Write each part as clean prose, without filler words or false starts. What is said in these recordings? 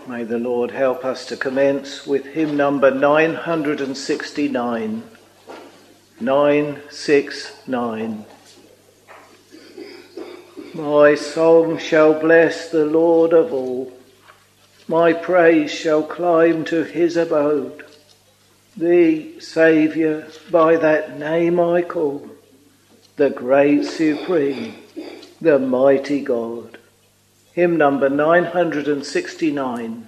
May the Lord help us to commence with hymn number 969. 969. My song shall bless the Lord of all. My praise shall climb to his abode. Thee, Saviour, by that name I call, the great supreme, the mighty God. Hymn number 969.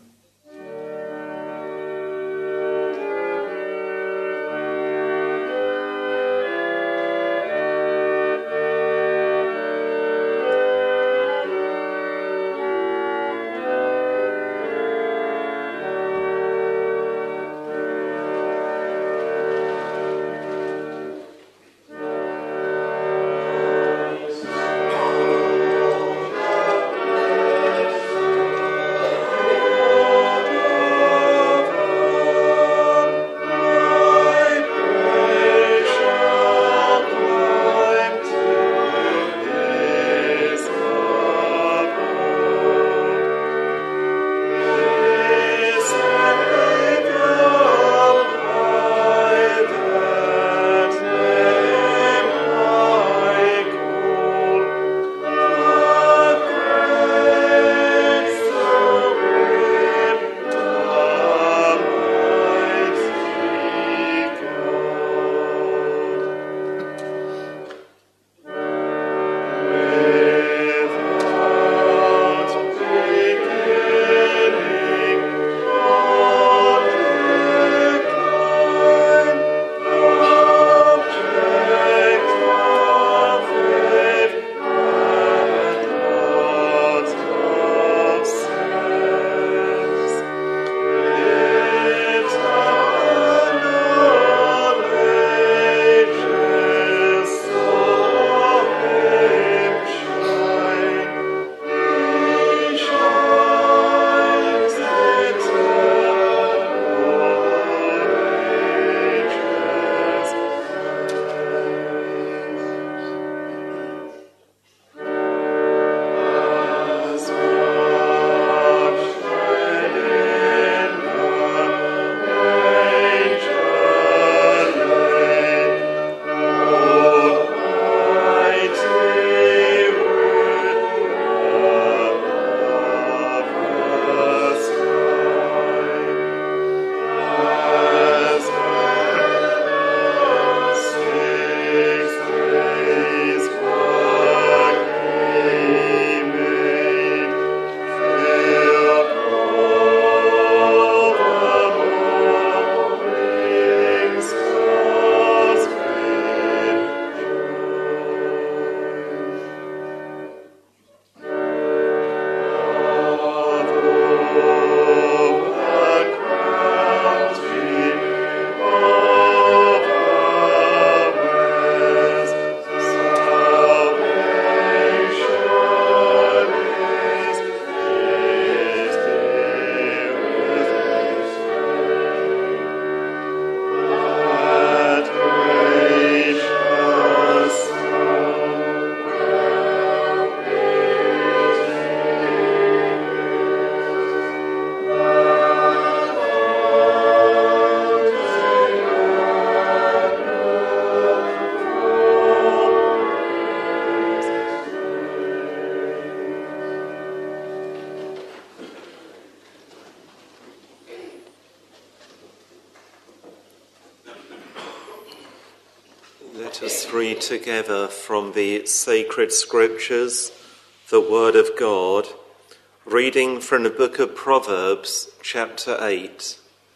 Let us read together from the sacred scriptures, the word of God, reading from the book of Proverbs, chapter 8.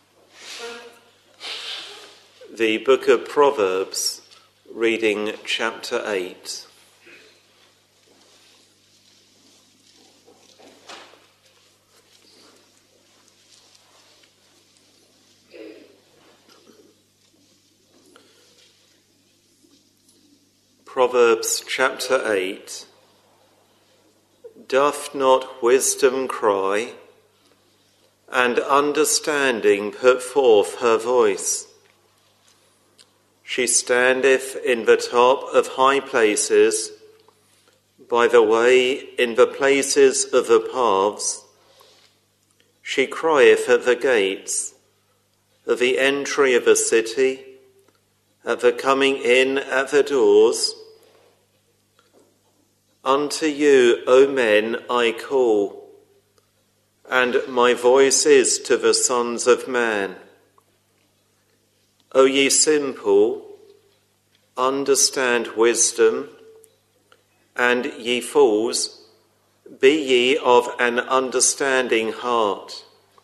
The book of Proverbs, reading chapter 8. Proverbs chapter 8. Doth not wisdom cry, and understanding put forth her voice? She standeth in the top of high places, by the way in the places of the paths. She crieth at the gates, at the entry of a city, at the coming in at the doors. Unto you, O men, I call, and my voice is to the sons of man. O ye simple, understand wisdom, and ye fools, be ye of an understanding heart.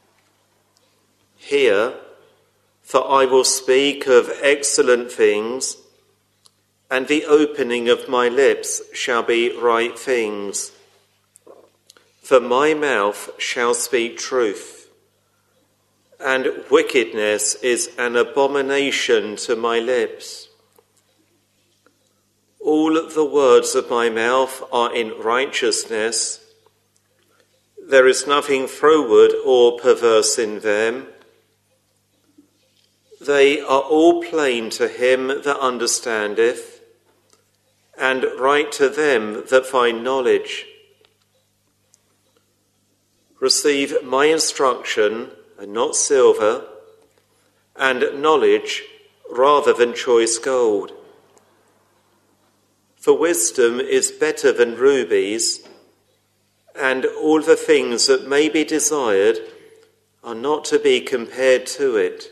Hear, for I will speak of excellent things, and the opening of my lips shall be right things. For my mouth shall speak truth, and wickedness is an abomination to my lips. All the words of my mouth are in righteousness. There is nothing froward or perverse in them. They are all plain to him that understandeth, and right to them that find knowledge. Receive my instruction, and not silver, and knowledge rather than choice gold. For wisdom is better than rubies, and all the things that may be desired are not to be compared to it.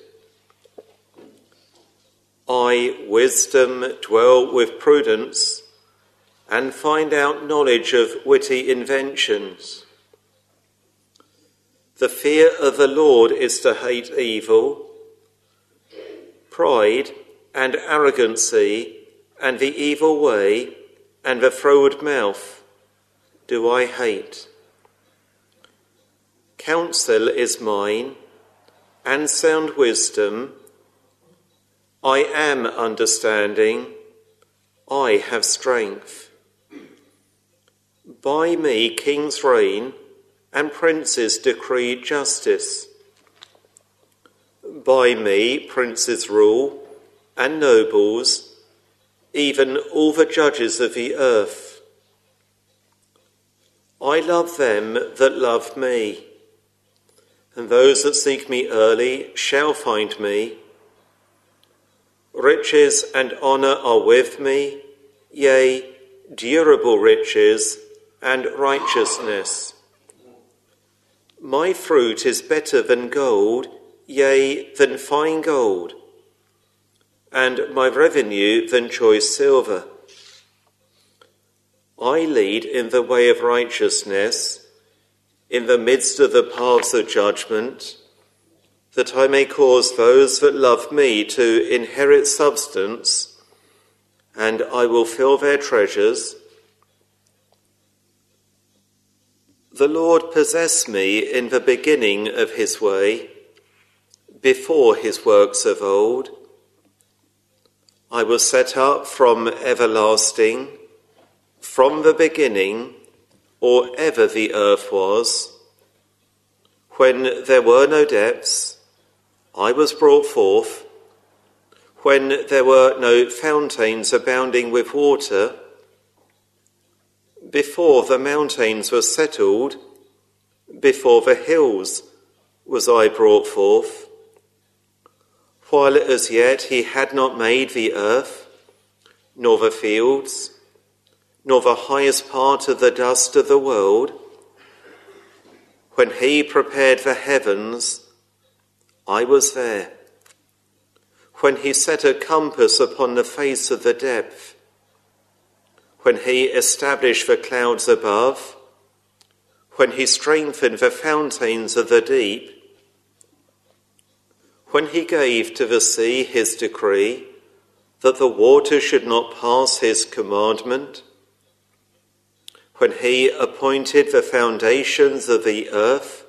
I, wisdom, dwell with prudence, and find out knowledge of witty inventions. The fear of the Lord is to hate evil. Pride and arrogancy and the evil way, and the froward mouth, do I hate. Counsel is mine, and sound wisdom. I am understanding, I have strength. By me kings reign, and princes decree justice. By me princes rule, and nobles, even all the judges of the earth. I love them that love me, and those that seek me early shall find me. Riches and honour are with me, yea, durable riches and righteousness. My fruit is better than gold, yea, than fine gold, and my revenue than choice silver. I lead in the way of righteousness, in the midst of the paths of judgment, that I may cause those that love me to inherit substance, and I will fill their treasures. The Lord possessed me in the beginning of his way, before his works of old. I was set up from everlasting, from the beginning, or ever the earth was. When there were no depths, I was brought forth. When there were no fountains abounding with water, before the mountains were settled, before the hills was I brought forth. While as yet he had not made the earth, nor the fields, nor the highest part of the dust of the world. When he prepared the heavens, I was there. When he set a compass upon the face of the depth, when he established the clouds above, when he strengthened the fountains of the deep, when he gave to the sea his decree, that the water should not pass his commandment, when he appointed the foundations of the earth,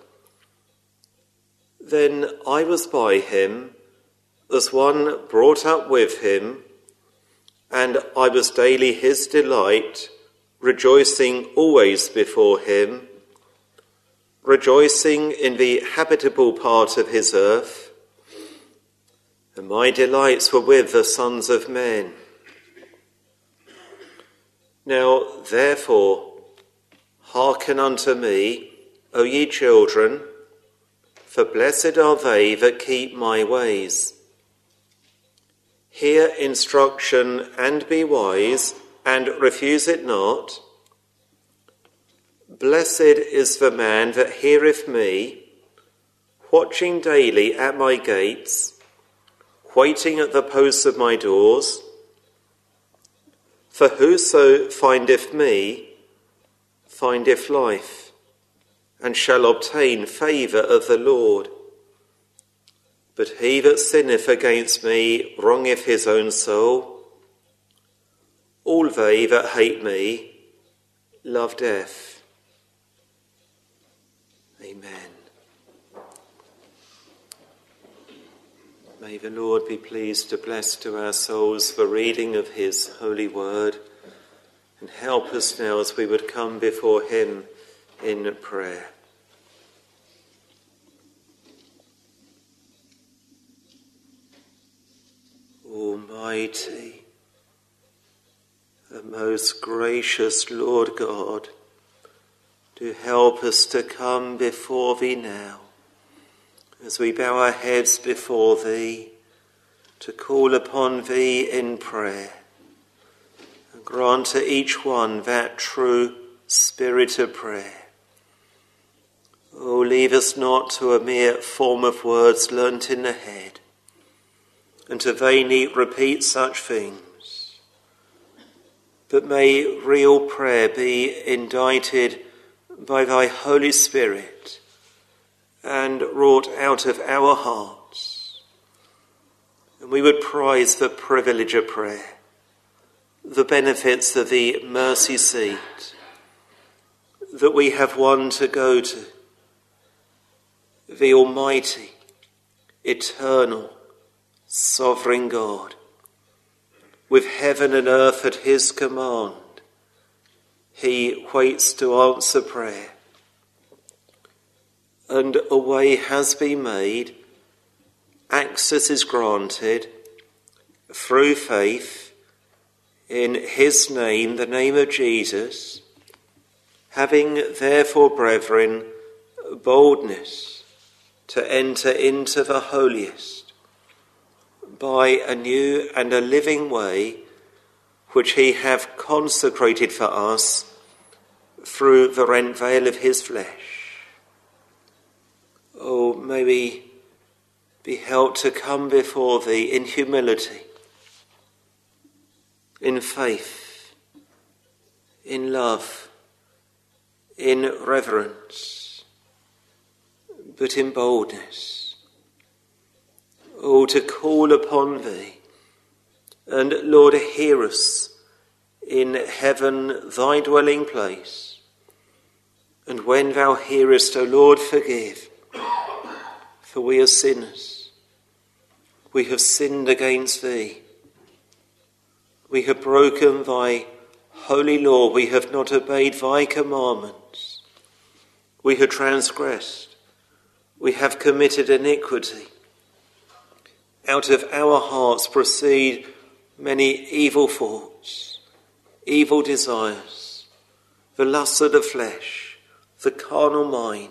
then I was by him, as one brought up with him, and I was daily his delight, rejoicing always before him, rejoicing in the habitable part of his earth. And my delights were with the sons of men. Now, therefore, hearken unto me, O ye children, for blessed are they that keep my ways. Hear instruction and be wise, and refuse it not. Blessed is the man that heareth me, watching daily at my gates, waiting at the posts of my doors. For whoso findeth me, findeth life, and shall obtain favour of the Lord. But he that sinneth against me wrongeth his own soul. All they that hate me love death. Amen. May the Lord be pleased to bless to our souls the reading of his holy word, and help us now as we would come before him in prayer. Almighty, the most gracious Lord God, do help us to come before thee now, as we bow our heads before thee, to call upon thee in prayer. And grant to each one that true spirit of prayer. Oh, leave us not to a mere form of words learnt in the head, and to vainly repeat such things. But may real prayer be indited by thy Holy Spirit and wrought out of our hearts. And we would prize the privilege of prayer, the benefits of the mercy seat, that we have one to go to, the Almighty, eternal, sovereign God, with heaven and earth at his command. He waits to answer prayer. And a way has been made, access is granted through faith in his name, the name of Jesus, having therefore, brethren, boldness to enter into the holiest by a new and a living way which he hath consecrated for us through the rent veil of his flesh. Oh, may we be helped to come before thee in humility, in faith, in love, in reverence, but in boldness. Oh, to call upon thee, and Lord, hear us in heaven, thy dwelling place. And when thou hearest, O Lord, forgive, for we are sinners. We have sinned against thee. We have broken thy holy law. We have not obeyed thy commandments. We have transgressed. We have committed iniquity. Out of our hearts proceed many evil thoughts, evil desires, the lusts of the flesh, the carnal mind.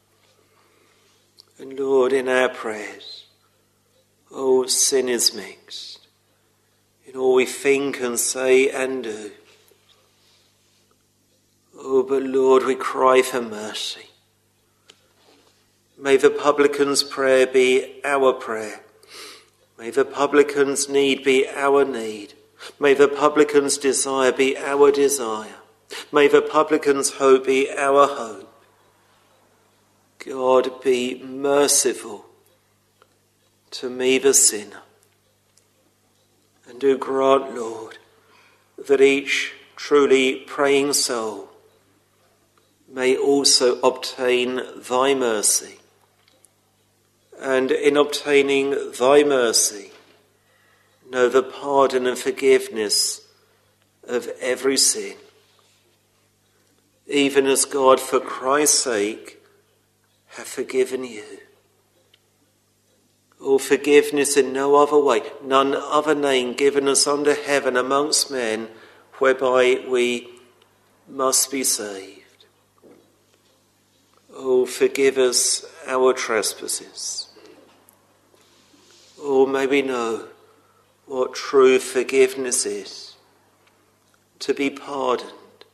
And Lord, in our prayers, oh, sin is mixed in all we think and say and do. Oh, but Lord, we cry for mercy. May the publican's prayer be our prayer. May the publican's need be our need. May the publican's desire be our desire. May the publican's hope be our hope. God, be merciful to me, the sinner. And do grant, Lord, that each truly praying soul may also obtain thy mercy. And in obtaining thy mercy, know the pardon and forgiveness of every sin. Even as God, for Christ's sake, hath forgiven you. Oh, forgiveness in no other way, none other name given us under heaven amongst men, whereby we must be saved. Oh, forgive us our trespasses. Oh, may we know what true forgiveness is, to be pardoned.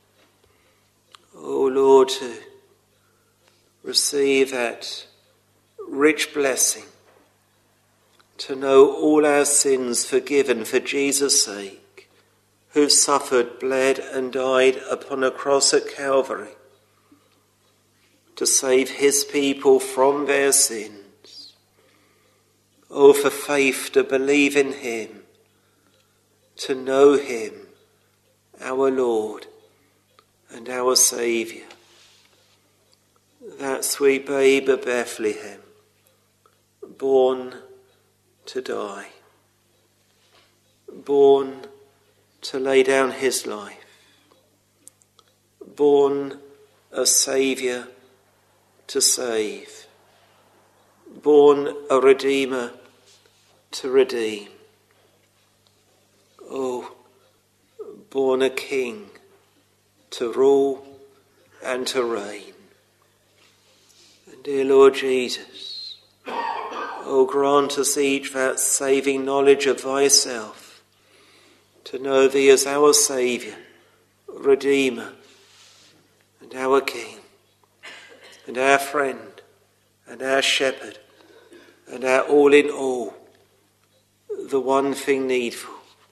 Oh, Lord, to receive that rich blessing, to know all our sins forgiven for Jesus' sake, who suffered, bled and died upon a cross at Calvary, to save his people from their sins. Oh, for faith to believe in him, to know him, our Lord and our Saviour. That sweet babe of Bethlehem, born to die, born to lay down his life, born a Saviour to save, born a Redeemer to redeem. Oh, born a King to rule and to reign. And dear Lord Jesus, oh, grant us each that saving knowledge of thyself, to know thee as our Saviour, Redeemer, and our King, and our friend, and our shepherd, and our all in all, the one thing needful.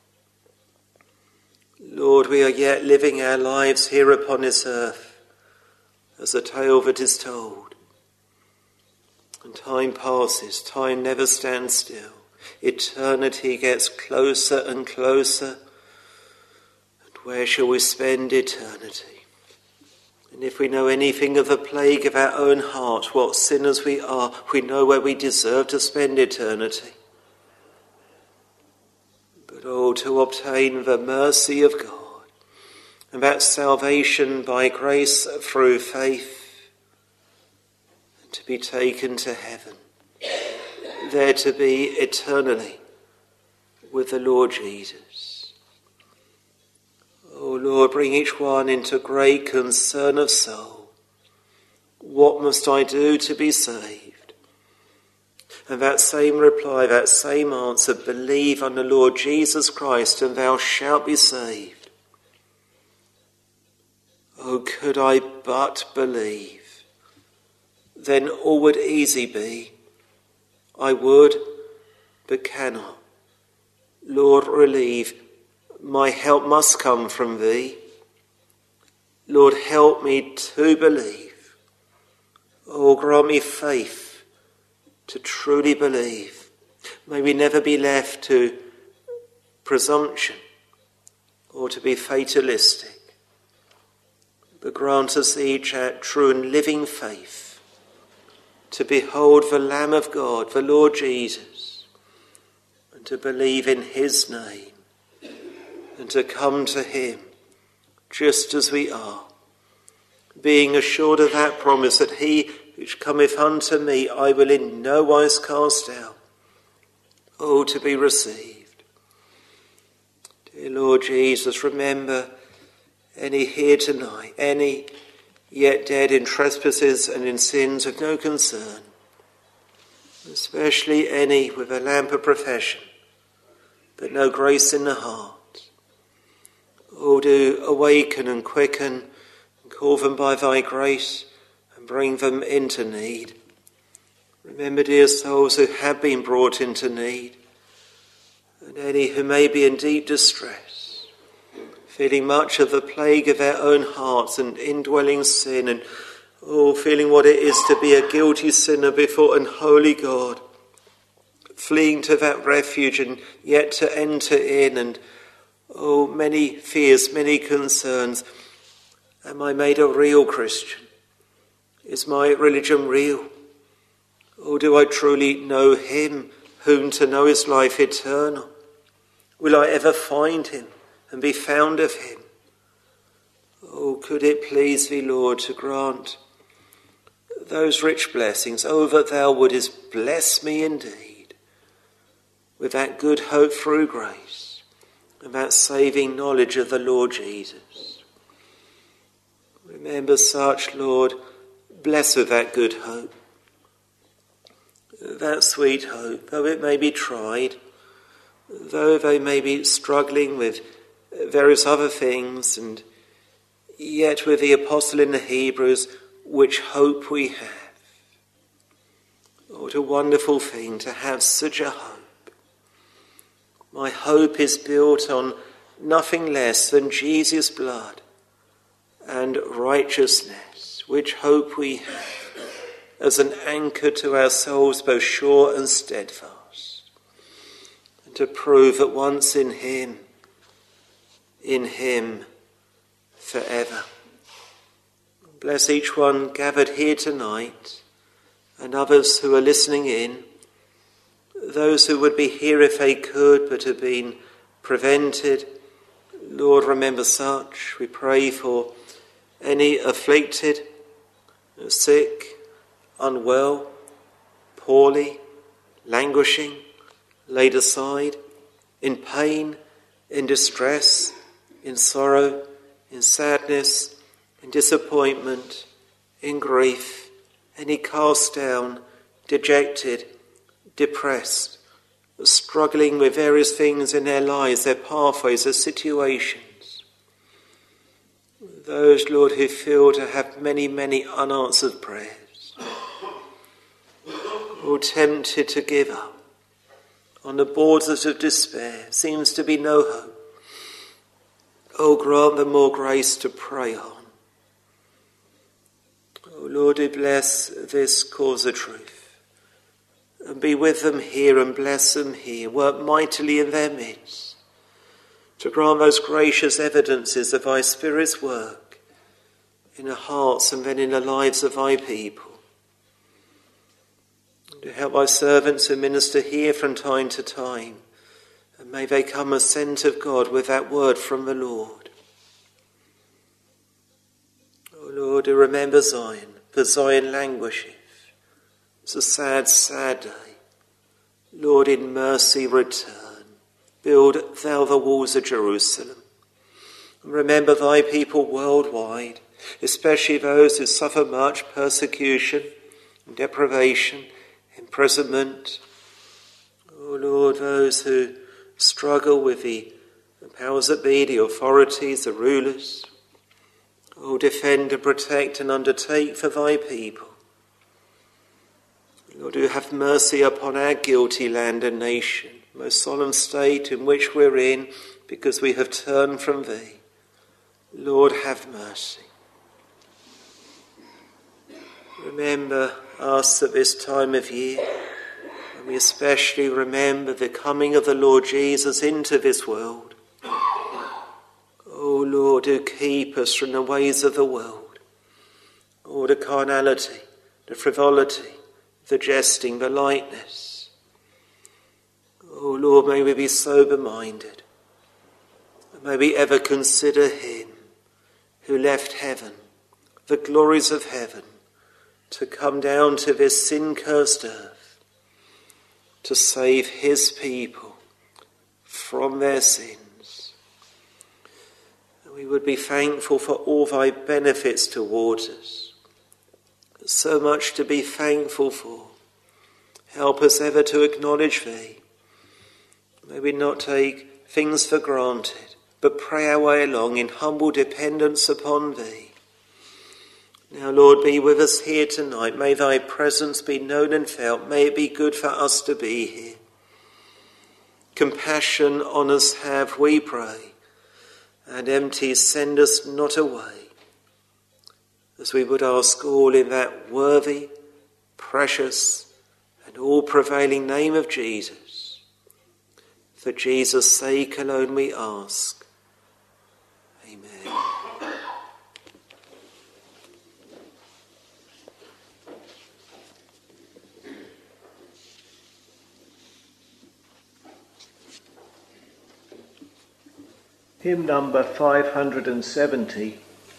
Lord, we are yet living our lives here upon this earth as a tale that is told. And time passes, time never stands still. Eternity gets closer and closer. And where shall we spend eternity? And if we know anything of the plague of our own heart, what sinners we are, we know where we deserve to spend eternity. But oh, to obtain the mercy of God, and that salvation by grace through faith, and to be taken to heaven, there to be eternally with the Lord Jesus. Oh Lord, bring each one into great concern of soul. What must I do to be saved? And that same reply, that same answer, believe on the Lord Jesus Christ and thou shalt be saved. Oh, could I but believe, then all would easy be. I would, but cannot. Lord, relieve, my help must come from thee. Lord, help me to believe. Oh, grant me faith to truly believe. May we never be left to presumption or to be fatalistic, but grant us each that true and living faith to behold the Lamb of God, the Lord Jesus, and to believe in his name, and to come to him just as we are, being assured of that promise that he which cometh unto me I will in no wise cast out. Oh, to be received. Dear Lord Jesus, remember any here tonight, any yet dead in trespasses and in sins of no concern, especially any with a lamp of profession, but no grace in the heart. Oh, do awaken and quicken and call them by thy grace and bring them into need. Remember, dear souls, who have been brought into need, and any who may be in deep distress, feeling much of the plague of their own hearts and indwelling sin, and feeling what it is to be a guilty sinner before an holy God, fleeing to that refuge and yet to enter in, and many fears, many concerns. Am I made a real Christian? Is my religion real? Or do I truly know him whom to know is life eternal? Will I ever find him and be found of him? Oh, could it please thee, Lord, to grant those rich blessings, that thou wouldest bless me indeed with that good hope through grace and that saving knowledge of the Lord Jesus. Remember such, Lord, bless with that good hope. that sweet hope, though it may be tried, though they may be struggling with various other things, and yet with the apostle in the Hebrews, which hope we have. Oh, what a wonderful thing to have such a hope. My hope is built on nothing less than Jesus' blood and righteousness, which hope we have as an anchor to our souls, both sure and steadfast, and to prove that once in him forever. Bless each one gathered here tonight, and others who are listening in, those who would be here if they could but have been prevented. Lord, remember such. We pray for any afflicted, sick, unwell, poorly, languishing, laid aside, in pain, in distress, in sorrow, in sadness, in disappointment, in grief, any cast down, dejected, depressed, struggling with various things in their lives, their pathways, their situations. Those, Lord, who feel to have many, many unanswered prayers, or tempted to give up, on the borders of despair, seems to be no hope. Oh, grant them more grace to pray on. Oh, Lord, do bless this cause of truth, and be with them here and bless them here. Work mightily in their midst, to grant those gracious evidences of thy Spirit's work in the hearts and then in the lives of thy people. To help thy servants who minister here from time to time, and may they come as sent of God with that word from the Lord. O Lord, do remember Zion, for Zion languisheth. It's a sad, sad day. Lord, in mercy return. Build thou the walls of Jerusalem. And remember thy people worldwide, especially those who suffer much persecution and deprivation, imprisonment. Oh Lord, those who struggle with the powers that be, the authorities, the rulers. Oh, defend and protect and undertake for thy people. Lord, do have mercy upon our guilty land and nation, most solemn state in which we're in, because we have turned from thee. Lord, have mercy. Remember us at this time of year, and we especially remember the coming of the Lord Jesus into this world. Oh Lord, do keep us from the ways of the world, all the carnality, the frivolity, the jesting, the lightness. Oh Lord, may we be sober-minded, and may we ever consider him who left heaven, the glories of heaven, to come down to this sin-cursed earth, to save his people from their sins. And we would be thankful for all thy benefits towards us. So much to be thankful for. Help us ever to acknowledge thee. May we not take things for granted, but pray our way along in humble dependence upon thee. Now, Lord, be with us here tonight. May thy presence be known and felt. May it be good for us to be here. Compassion on us have, we pray, and empty send us not away, as we would ask all in that worthy, precious, and all-prevailing name of Jesus. For Jesus' sake alone we ask. Amen. Hymn number 570.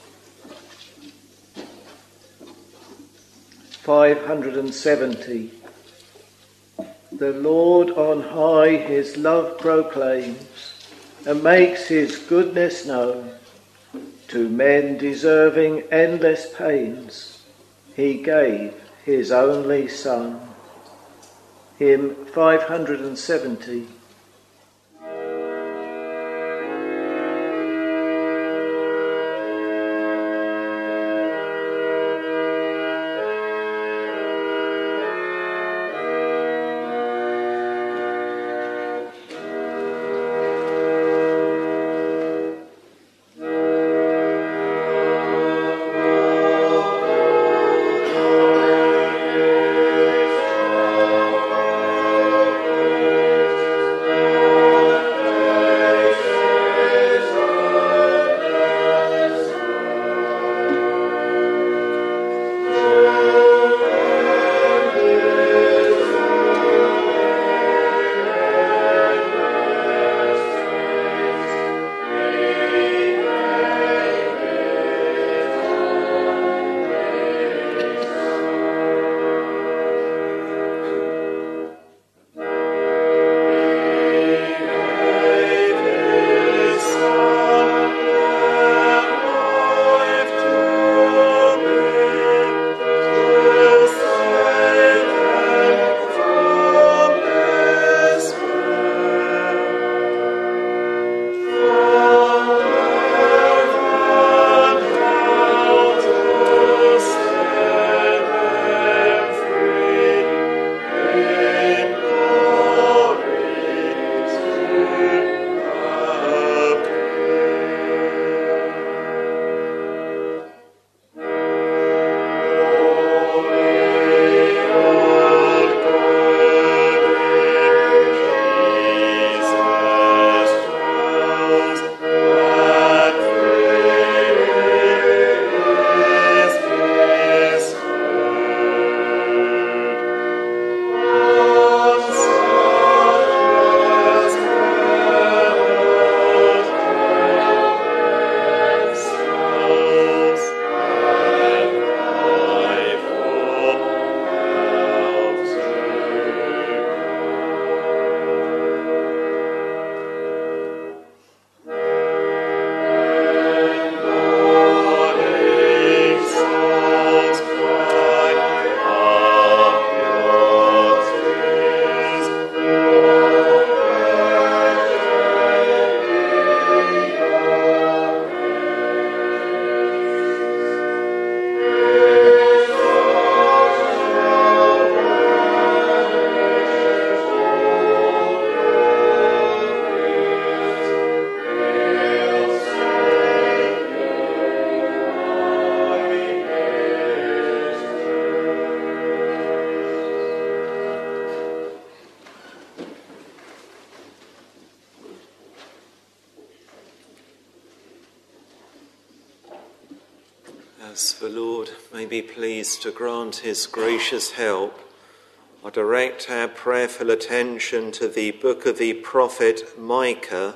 570. The Lord on high his love proclaims, and makes his goodness known. To men deserving endless pains, he gave his only Son. Hymn 570. As the Lord may be pleased to grant his gracious help, I direct our prayerful attention to the book of the prophet Micah,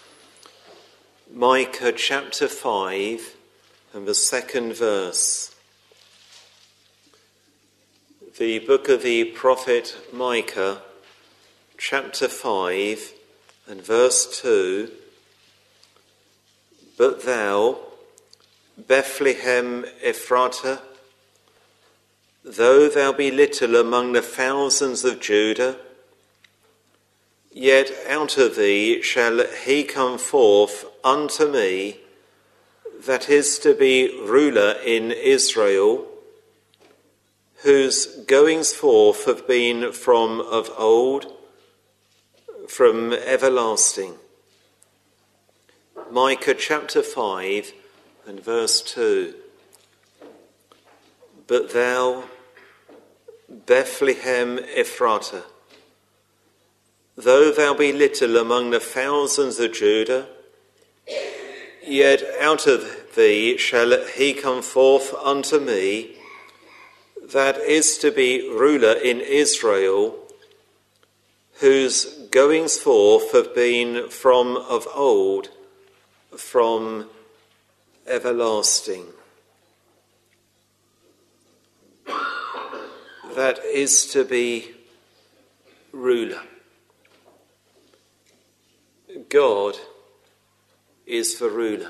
Micah chapter 5 and the second verse. The book of the prophet Micah, chapter 5 and verse 2. But thou, Bethlehem Ephratah, though thou be little among the thousands of Judah, yet out of thee shall he come forth unto me, that is to be ruler in Israel, whose goings forth have been from of old, from everlasting. Micah chapter 5 and verse 2. But thou, Bethlehem Ephratah, though thou be little among the thousands of Judah, yet out of thee shall he come forth unto me, that is to be ruler in Israel, whose goings forth have been from of old, from everlasting. That is to be ruler. God is the ruler.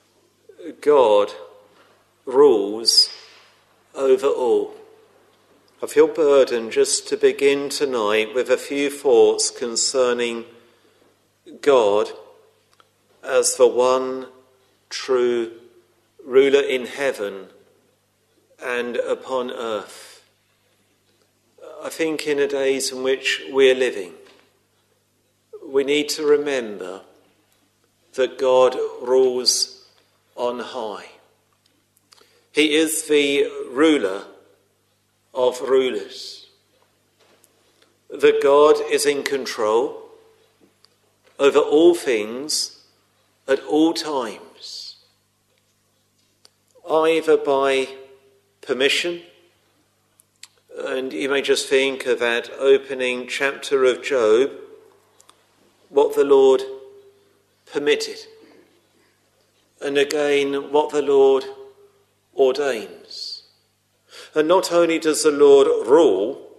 God rules over all. I feel burdened just to begin tonight with a few thoughts concerning God as the one true ruler in heaven and upon earth. I think in the days in which we're living, we need to remember that God rules on high. He is the ruler of rulers. That God is in control over all things at all times, either by permission, and you may just think of that opening chapter of Job, what the Lord permitted, and again what the Lord ordains. And not only does the Lord rule,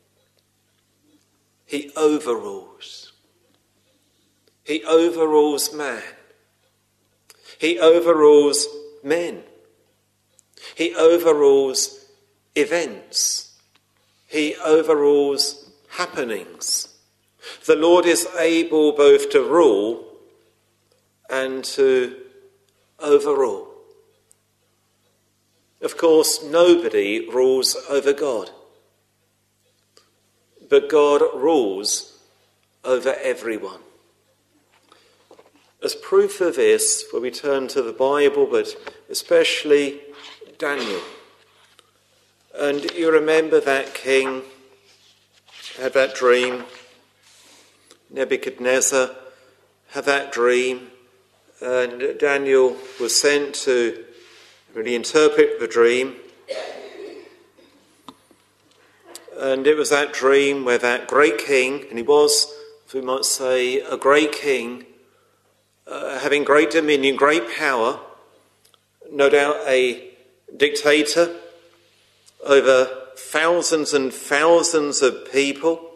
he overrules. He overrules man. He overrules men. He overrules events. He overrules happenings. The Lord is able both to rule and to overrule. Of course, nobody rules over God, but God rules over everyone. As proof of this, when we turn to the Bible, but especially Daniel, and you remember that king had that dream, Nebuchadnezzar had that dream, and Daniel was sent to really interpret the dream. And it was that dream where that great king, and he was, we might say, a great king, having great dominion, great power, no doubt a dictator over thousands and thousands of people,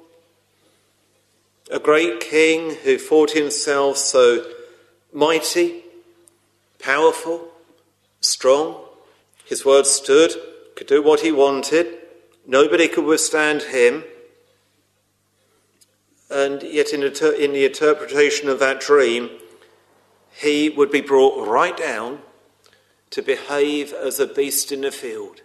a great king who thought himself so mighty, powerful, strong. His word stood, could do what he wanted. Nobody could withstand him. And yet in the interpretation of that dream, he would be brought right down to behave as a beast in the field.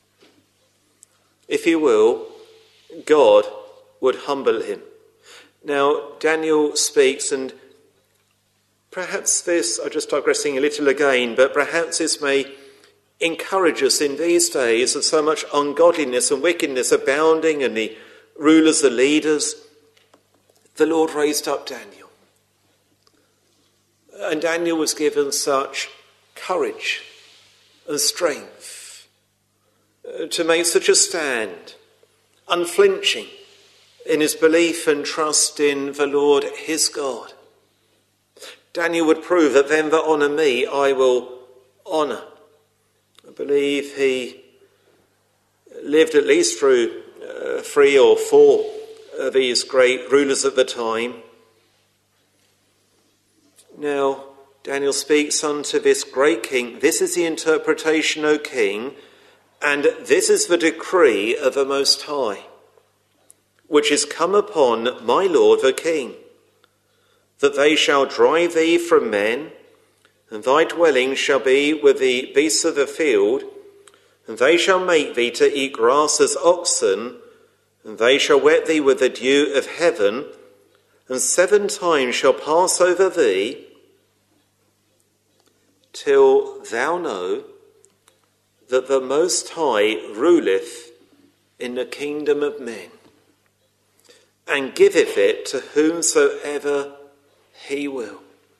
If you will, God would humble him. Now, Daniel speaks, and perhaps this, I'm just digressing a little again, but perhaps this may encourage us in these days of so much ungodliness and wickedness abounding and the rulers, the leaders. The Lord raised up Daniel. And Daniel was given such courage and strength to make such a stand, unflinching in his belief and trust in the Lord his God. Daniel would prove that them that honour me I will honour. I believe he lived at least through 3 or 4 of these great rulers at the time. Now, Daniel speaks unto this great king, "This is the interpretation, O king, and this is the decree of the Most High, which is come upon my lord the king, that they shall drive thee from men, and thy dwelling shall be with the beasts of the field, and they shall make thee to eat grass as oxen, and they shall wet thee with the dew of heaven, and 7 times shall pass over thee, till thou know that the Most High ruleth in the kingdom of men, and giveth it to whomsoever he will."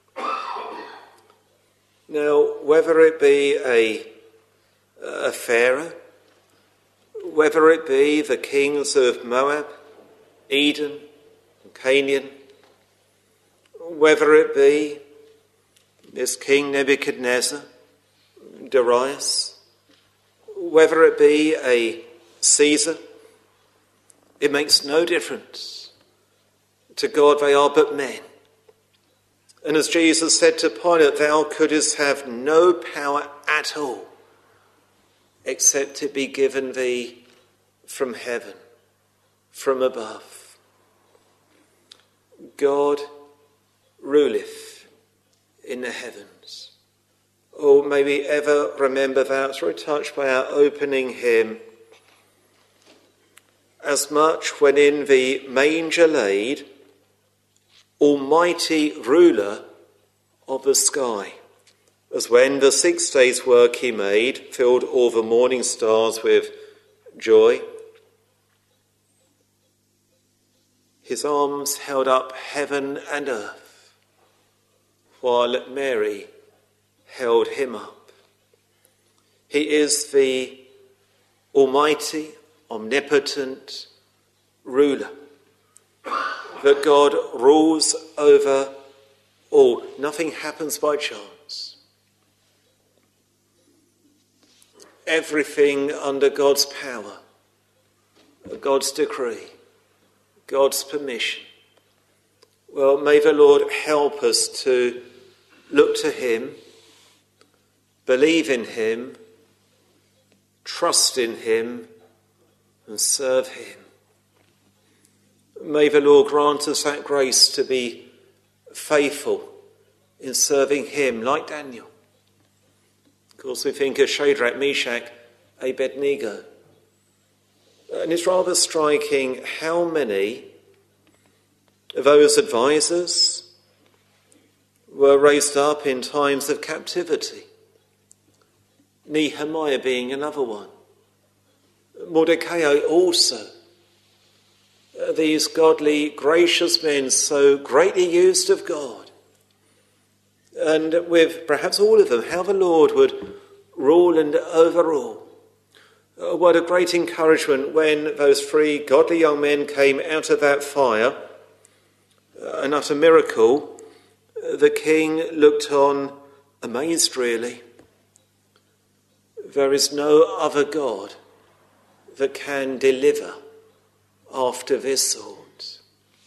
Now, whether it be a Pharaoh, whether it be the kings of Moab, Edom, and Canaan, whether it be this King Nebuchadnezzar, Darius, whether it be a Caesar, it makes no difference. To God they are but men. And as Jesus said to Pilate, "Thou couldst have no power at all, except it be given thee from heaven, from above. God ruleth in the heavens. Oh, may we ever remember that, so touched by our opening hymn. As much when in the manger laid, Almighty ruler of the sky, as when the 6 days' work he made filled all the morning stars with joy. His arms held up heaven and earth, while Mary held him up. He is the almighty, omnipotent ruler, that God rules over all. Nothing happens by chance. Everything under God's power, God's decree, God's permission. Well, may the Lord help us to look to him, believe in him, trust in him, and serve him. May the Lord grant us that grace to be faithful in serving him like Daniel. Of course, we think of Shadrach, Meshach, Abednego. And it's rather striking how many of those advisors were raised up in times of captivity. Nehemiah being another one. Mordecai also. These godly, gracious men so greatly used of God. And with perhaps all of them, how the Lord would rule and overrule. What a great encouragement when those 3 godly young men came out of that fire. An utter miracle. The king looked on, amazed really. There is no other God that can deliver after this sort.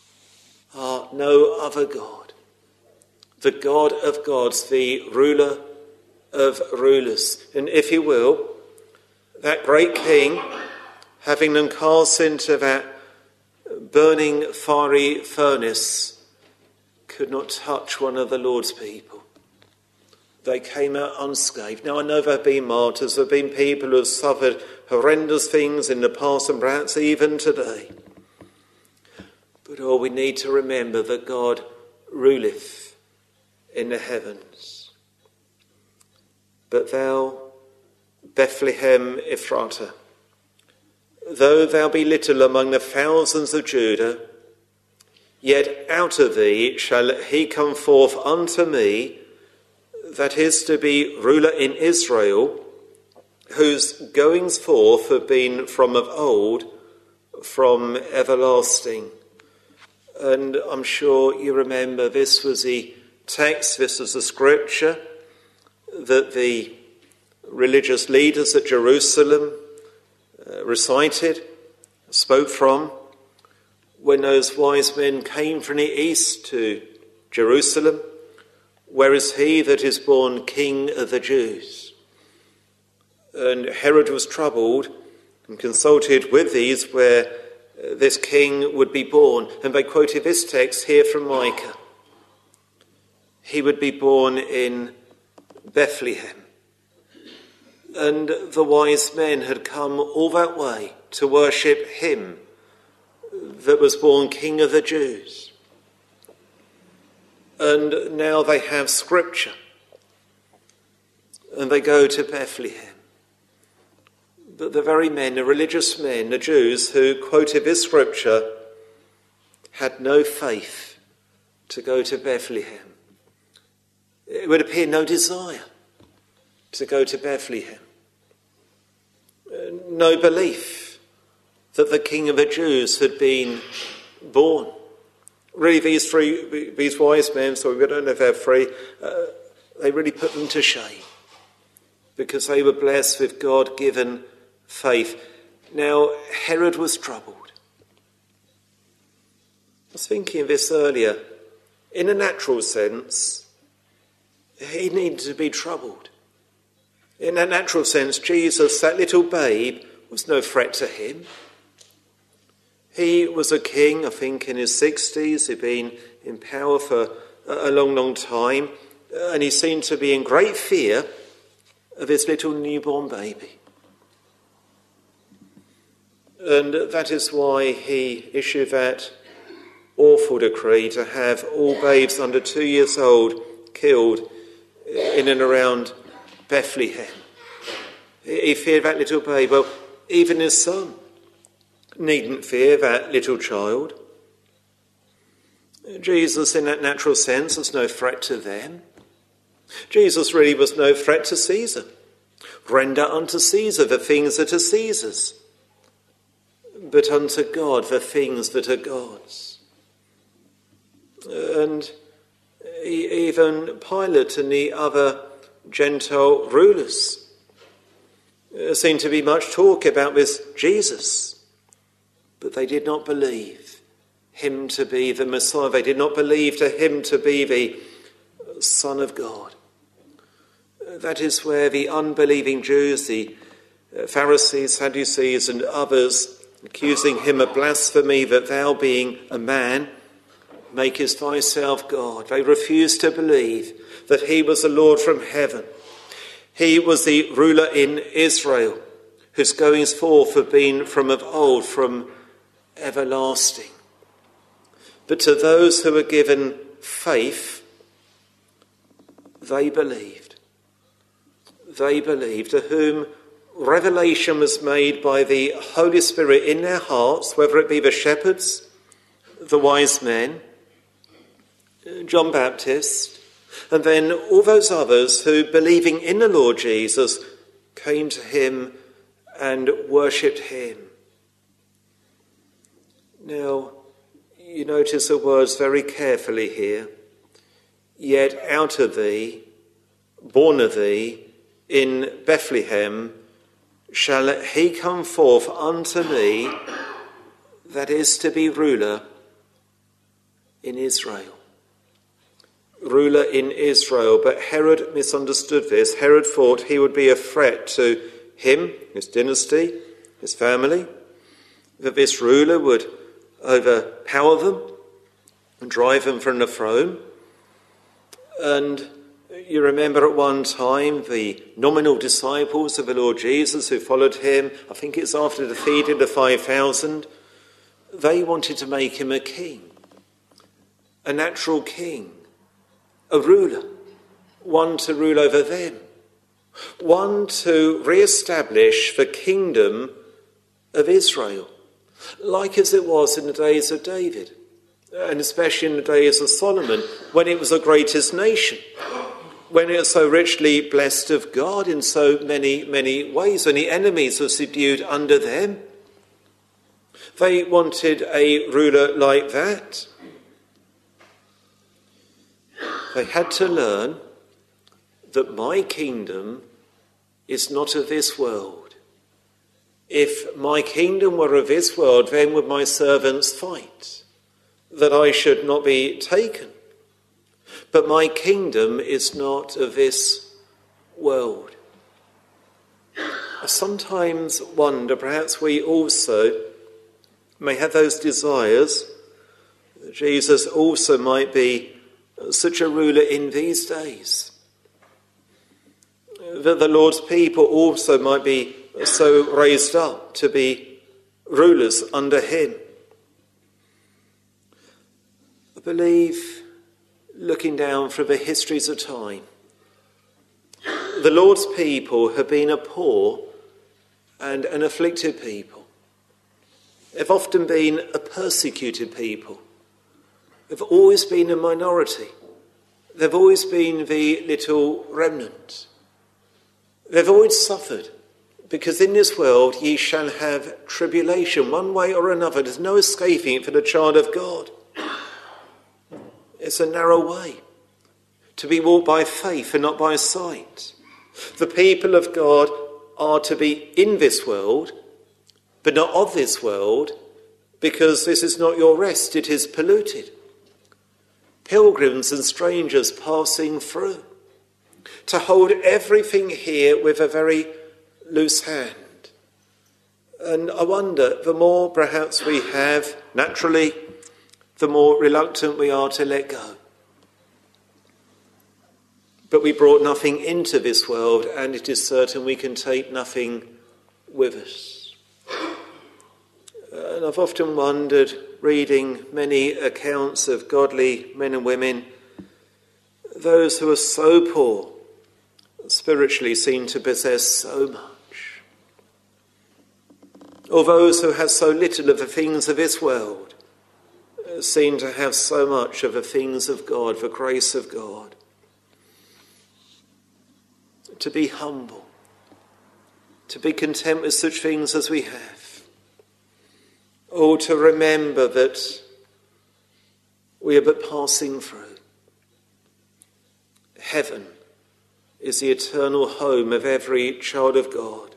No other God. The God of gods, the ruler of rulers. And if you will, that great king, having them cast into that burning fiery furnace, could not touch one of the Lord's people. They came out unscathed. Now, I know there have been martyrs, there have been people who have suffered horrendous things in the past and perhaps even today. But we need to remember that God ruleth in the heavens. But thou, Bethlehem Ephratah, though thou be little among the thousands of Judah, yet out of thee shall he come forth unto me, that is to be ruler in Israel, whose goings forth have been from of old, from everlasting. And I'm sure you remember this was the text, this was the scripture that the religious leaders at Jerusalem recited, spoke from, when those wise men came from the east to Jerusalem. Where is he that is born King of the Jews? And Herod was troubled and consulted with these where this king would be born. And they quoted this text here from Micah. He would be born in Bethlehem. And the wise men had come all that way to worship him that was born King of the Jews. And now they have scripture. And they go to Bethlehem. But the very men, the religious men, the Jews who quoted this scripture, had no faith to go to Bethlehem. It would appear no desire to go to Bethlehem. No belief that the King of the Jews had been born. Really, these wise men, so we don't know if they're 3, they really put them to shame because they were blessed with God-given faith. Now, Herod was troubled. I was thinking of this earlier. In a natural sense, he needed to be troubled. In a natural sense, Jesus, that little babe, was no threat to him. He was a king, I think, in his 60s. He'd been in power for a long, long time. And he seemed to be in great fear of his little newborn baby. And that is why he issued that awful decree to have all babes under 2 years old killed in and around Bethlehem. He feared that little babe. Well, even his son needn't fear that little child. Jesus, in that natural sense, was no threat to them. Jesus really was no threat to Caesar. Render unto Caesar the things that are Caesar's, but unto God the things that are God's. And even Pilate and the other Gentile rulers seemed to be much talk about this Jesus, but they did not believe him to be the Messiah. They did not believe to him to be the Son of God. That is where the unbelieving Jews, the Pharisees, Sadducees and others, accusing him of blasphemy, that thou being a man, makest thyself God. They refused to believe that he was the Lord from heaven. He was the ruler in Israel, whose goings forth have been from of old, from everlasting. But to those who were given faith, they believed. They believed, to whom revelation was made by the Holy Spirit in their hearts, whether it be the shepherds, the wise men, John Baptist, and then all those others who, believing in the Lord Jesus, came to him and worshipped him. Now, you notice the words very carefully here. Yet out of thee, born of thee, in Bethlehem, shall he come forth unto me, that is to be ruler in Israel. Ruler in Israel. But Herod misunderstood this. Herod thought he would be a threat to him, his dynasty, his family, that this ruler would overpower them and drive them from the throne. And you remember at one time the nominal disciples of the Lord Jesus who followed him, I think it's after the feeding of the 5,000, they wanted to make him a king, a natural king, a ruler, one to rule over them, one to re-establish the kingdom of Israel, like as it was in the days of David, and especially in the days of Solomon, when it was the greatest nation, when it was so richly blessed of God in so many, many ways, when the enemies were subdued under them. They wanted a ruler like that. They had to learn that my kingdom is not of this world. If my kingdom were of this world, then would my servants fight, that I should not be taken. But my kingdom is not of this world. I sometimes wonder, perhaps we also may have those desires, that Jesus also might be such a ruler in these days, that the Lord's people also might be so raised up to be rulers under him. I believe, looking down through the histories of time, the Lord's people have been a poor and an afflicted people. They've often been a persecuted people. They've always been a minority. They've always been the little remnant. They've always suffered, because in this world ye shall have tribulation, one way or another. There's no escaping it for the child of God. It's a narrow way to be walked by faith and not by sight. The people of God are to be in this world, but not of this world, because this is not your rest, it is polluted. Pilgrims and strangers passing through, to hold everything here with a very loose hand. And I wonder, the more perhaps we have, naturally, the more reluctant we are to let go. But we brought nothing into this world, and it is certain we can take nothing with us. And I've often wondered, reading many accounts of godly men and women, those who are so poor, spiritually seem to possess so much. Or those who have so little of the things of this world seem to have so much of the things of God, the grace of God. To be humble, to be content with such things as we have. Or to remember that we are but passing through. Heaven is the eternal home of every child of God.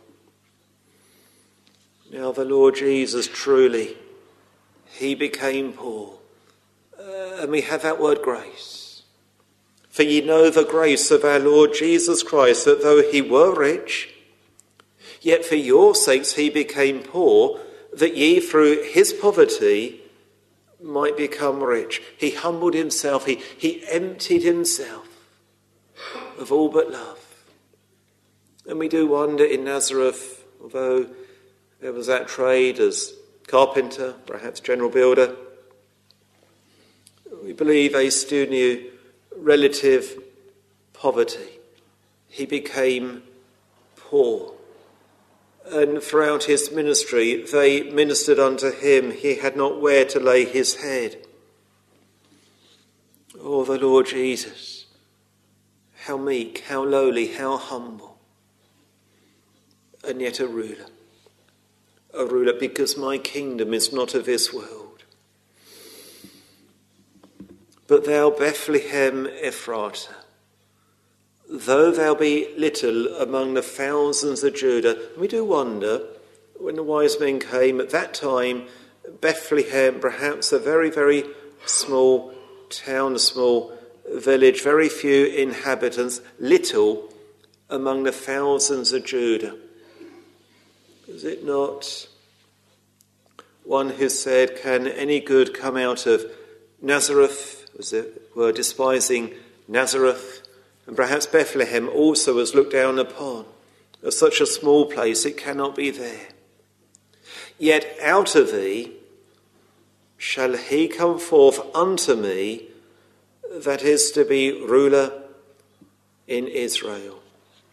Now the Lord Jesus, truly, he became poor. And we have that word grace. For ye know the grace of our Lord Jesus Christ, that though he were rich, yet for your sakes he became poor, that ye through his poverty might become rich. He humbled himself, he emptied himself of all but love. And we do wonder in Nazareth, although there was that trade as carpenter, perhaps general builder, we believe they still knew relative poverty. He became poor. And throughout his ministry, they ministered unto him. He had not where to lay his head. Oh, the Lord Jesus, how meek, how lowly, how humble. And yet a ruler. A ruler, because my kingdom is not of this world. But thou, Bethlehem Ephratah, though thou be little among the thousands of Judah. We do wonder, when the wise men came at that time, Bethlehem, perhaps a very, very small town, a small village, very few inhabitants, little among the thousands of Judah. Is it not one who said, can any good come out of Nazareth, as it were, despising Nazareth? And perhaps Bethlehem also was looked down upon. As such a small place, it cannot be there. Yet out of thee shall he come forth unto me, that is to be ruler in Israel.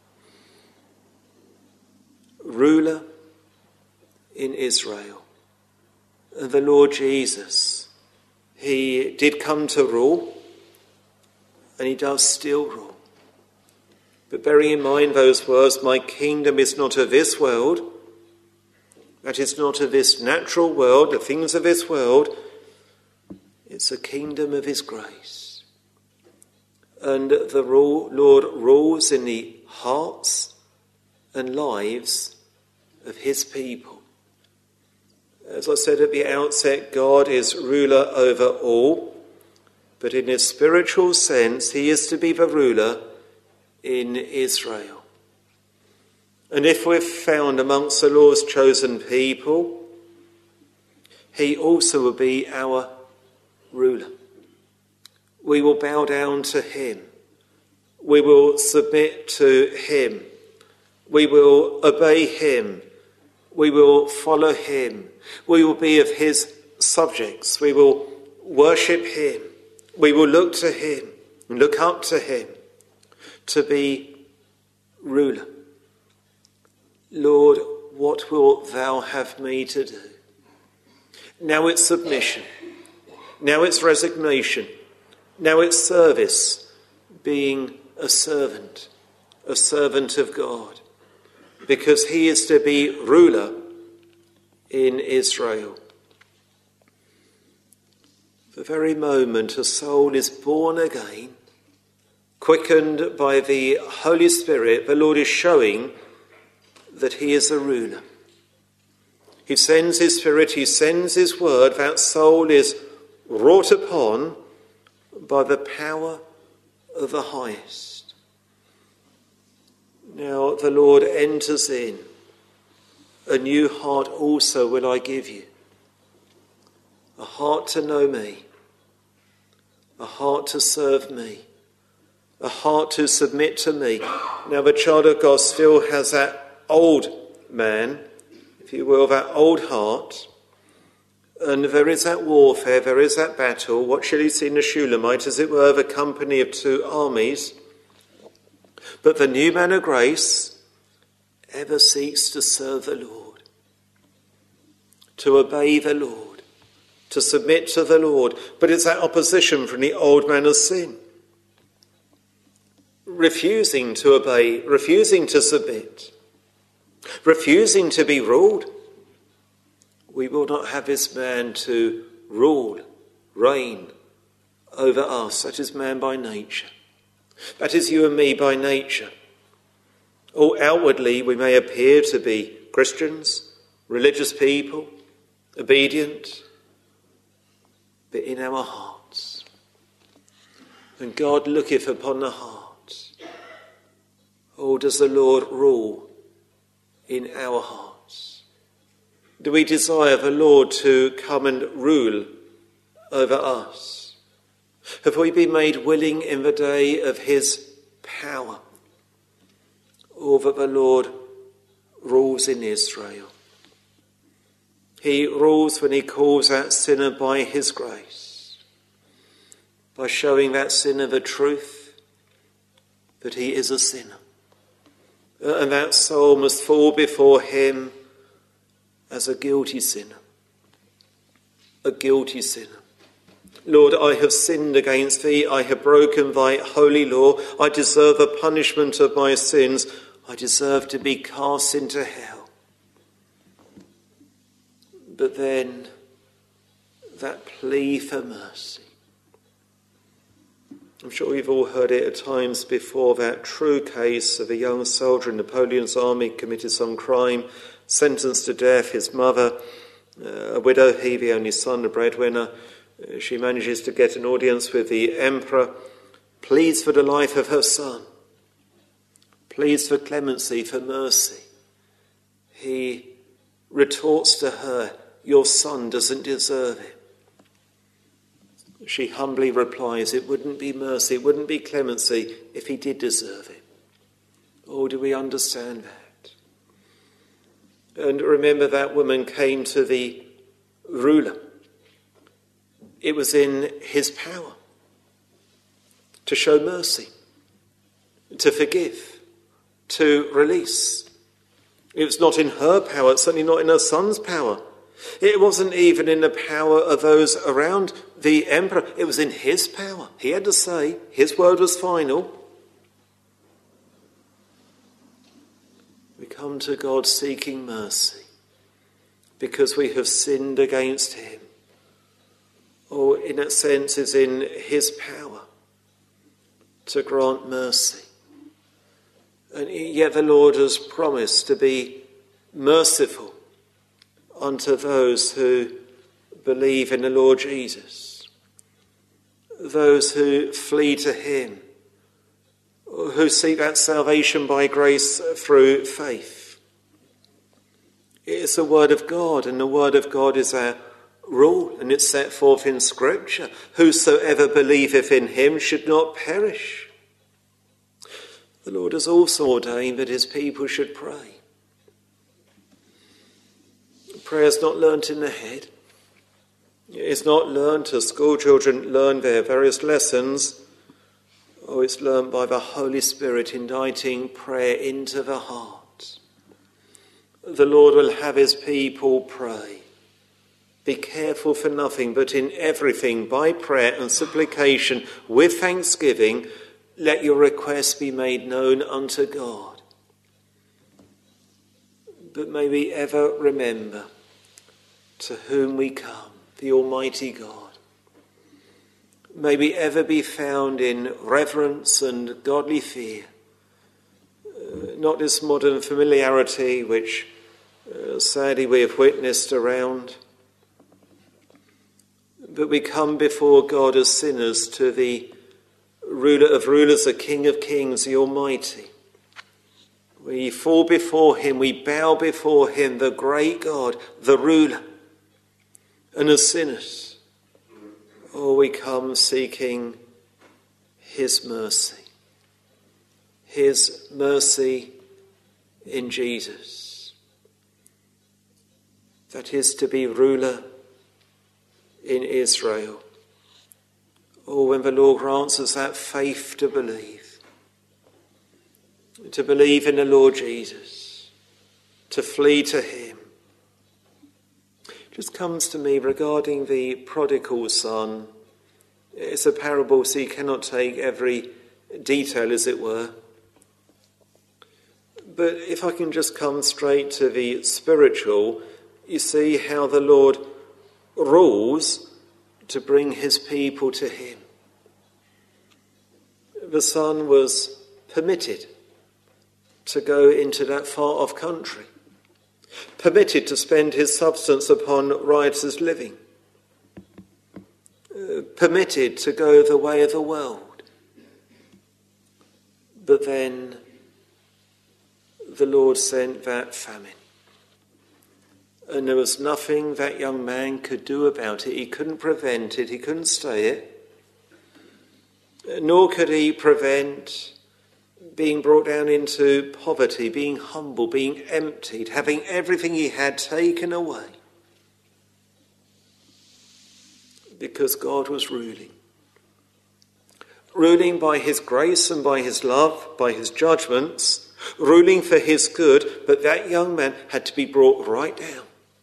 Ruler in Israel. And the Lord Jesus, he did come to rule, and he does still rule. But bearing in mind those words, my kingdom is not of this world, that is not of this natural world, the things of this world, it's a kingdom of his grace. And the Lord rules in the hearts and lives of his people. As I said at the outset, God is ruler over all, but in a spiritual sense, he is to be the ruler in Israel. And if we're found amongst the Lord's chosen people, he also will be our ruler. We will bow down to him. We will submit to him. We will obey him. We will follow him. We will be of his subjects. We will worship him. We will look to him and look up to him to be ruler. Lord, what wilt thou have me to do? Now it's submission. Now it's resignation. Now it's service, being a servant of God, because he is to be ruler in Israel. The very moment a soul is born again, quickened by the Holy Spirit, the Lord is showing that he is a ruler. He sends his Spirit, he sends his word, that soul is wrought upon by the power of the highest. Now the Lord enters in a new heart also will I give you. A heart to know me, a heart to serve me, a heart to submit to me. Now the child of God still has that old man, if you will, that old heart. And there is that warfare, there is that battle. What shall he see in the Shulamite? As it were, the company of two armies. But the new man of grace ever seeks to serve the Lord, to obey the Lord, to submit to the Lord. But it's that opposition from the old man of sin. Refusing to obey, refusing to submit, refusing to be ruled. We will not have this man to rule, reign over us. That is man by nature. That is you and me by nature. Or outwardly we may appear to be Christians, religious people, obedient, but in our hearts. And God looketh upon the heart. Oh, does the Lord rule in our hearts? Do we desire the Lord to come and rule over us? Have we been made willing in the day of his power? Or that the Lord rules in Israel? He rules when he calls that sinner by his grace, by showing that sinner the truth that he is a sinner. And that soul must fall before him as a guilty sinner. A guilty sinner. Lord, I have sinned against thee. I have broken thy holy law. I deserve the punishment of my sins. I deserve to be cast into hell. But then that plea for mercy. I'm sure you've all heard it at times before, that true case of a young soldier in Napoleon's army committed some crime, sentenced to death, his mother, a widow, he the only son, the breadwinner. She manages to get an audience with the emperor, pleads for the life of her son, pleads for clemency, for mercy. He retorts to her, your son doesn't deserve it. She humbly replies, it wouldn't be mercy, it wouldn't be clemency if he did deserve it. Oh, do we understand that? And remember, that woman came to the ruler. It was in his power to show mercy, to forgive, to release. It was not in her power, certainly not in her son's power. It wasn't even in the power of those around the emperor. It was in his power. He had to say, his word was final. We come to God seeking mercy because we have sinned against him. Or in that sense is in his power to grant mercy. And yet the Lord has promised to be merciful unto those who believe in the Lord Jesus, those who flee to him, who seek that salvation by grace through faith. It is the word of God, and the word of God is our rule, and it's set forth in Scripture. Whosoever believeth in him should not perish. The Lord has also ordained that his people should pray. Prayer is not learnt in the head. It's not learnt as school children learn their various lessons. Oh, it's learnt by the Holy Spirit inditing prayer into the heart. The Lord will have his people pray. Be careful for nothing, but in everything, by prayer and supplication, with thanksgiving, let your requests be made known unto God. But may we ever remember to whom we come, the Almighty God. May we ever be found in reverence and godly fear, not this modern familiarity which sadly we have witnessed around, but we come before God as sinners to the ruler of rulers, the King of kings, the Almighty, We fall before him, we bow before him, the great God, the ruler. And as sinners, we come seeking his mercy in Jesus. That is to be ruler in Israel. When the Lord grants us that faith to believe in the Lord Jesus, to flee to him. It just comes to me regarding the prodigal son. It's a parable, so you cannot take every detail, as it were. But if I can just come straight to the spiritual, you see how the Lord rules to bring his people to him. The son was permitted to go into that far-off country, permitted to spend his substance upon riotous living, permitted to go the way of the world. But then the Lord sent that famine. And there was nothing that young man could do about it. He couldn't prevent it. He couldn't stay it. Nor could he prevent being brought down into poverty, being humble, being emptied, having everything he had taken away. Because God was ruling. Ruling by his grace and by his love, by his judgments, ruling for his good, but that young man had to be brought right down.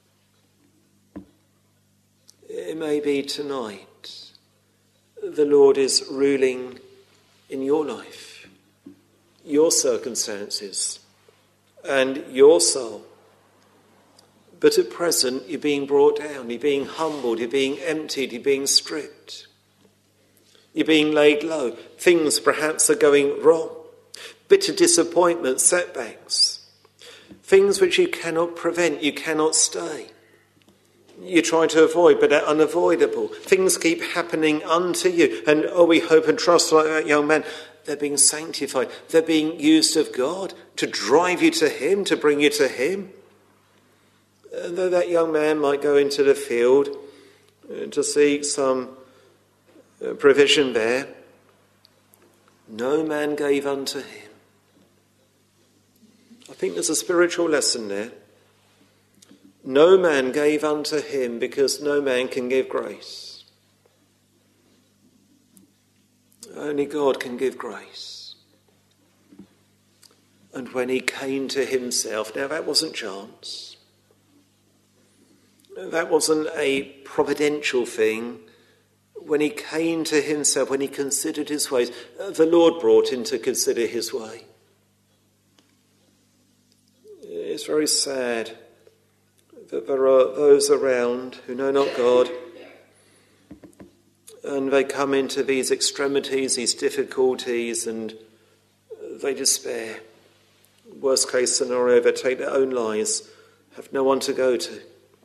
It may be tonight the Lord is ruling in your life, your circumstances, and your soul. But at present, you're being brought down, you're being humbled, you're being emptied, you're being stripped. You're being laid low. Things perhaps are going wrong. Bitter disappointments, setbacks. Things which you cannot prevent, you cannot stay. You try to avoid, but they're unavoidable. Things keep happening unto you. And we hope and trust like that young man. They're being sanctified. They're being used of God to drive you to him, to bring you to him. And though that young man might go into the field to seek some provision there, no man gave unto him. I think there's a spiritual lesson there. No man gave unto him because no man can give grace. Only God can give grace. And when he came to himself, now that wasn't chance. That wasn't a providential thing. When he came to himself, when he considered his ways, the Lord brought him to consider his way. It's very sad that there are those around who know not God, and they come into these extremities, these difficulties, and they despair. Worst case scenario, they take their own lives, have no one to go to.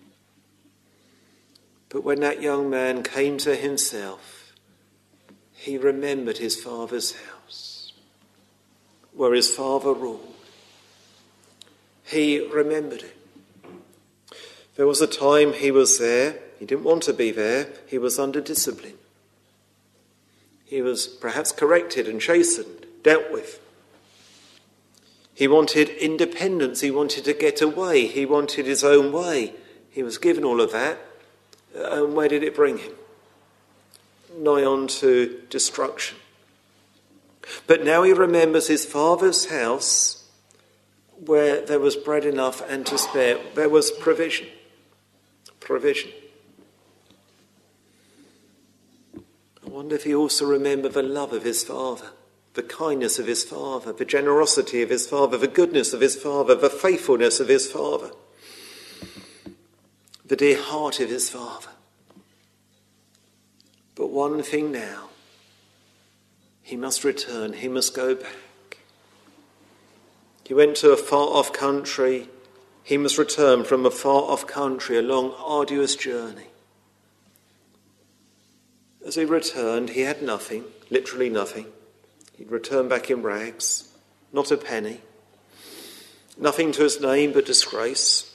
But when that young man came to himself, he remembered his father's house, where his father ruled. He remembered it. There was a time he was there. He didn't want to be there. He was under discipline. He was perhaps corrected and chastened, dealt with. He wanted independence. He wanted to get away. He wanted his own way. He was given all of that. And where did it bring him? Nigh on to destruction. But now he remembers his father's house where there was bread enough and to spare. There was provision. Provision. I wonder if he also remembered the love of his father, the kindness of his father, the generosity of his father, the goodness of his father, the faithfulness of his father, the dear heart of his father. But one thing now, he must return, he must go back. He went to a far-off country. He must return from a far-off country, a long, arduous journey. As he returned, he had nothing, literally nothing. He'd returned back in rags, not a penny. nothing to his name but disgrace,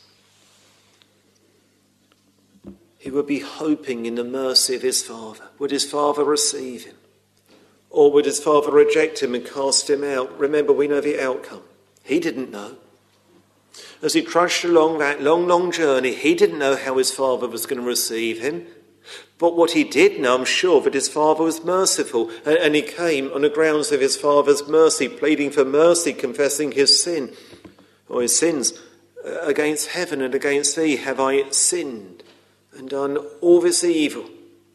he would be hoping in the mercy of his Father. Would his Father receive him? Or would his Father reject him and cast him out? Remember, we know the outcome. He didn't know. As he trudged along that long, long journey, he didn't know how his Father was going to receive him. But what he did know, I'm sure, that his Father was merciful. And he came on the grounds of his Father's mercy, pleading for mercy, confessing his sin, or his sins. Against heaven and against thee have I sinned and done all this evil.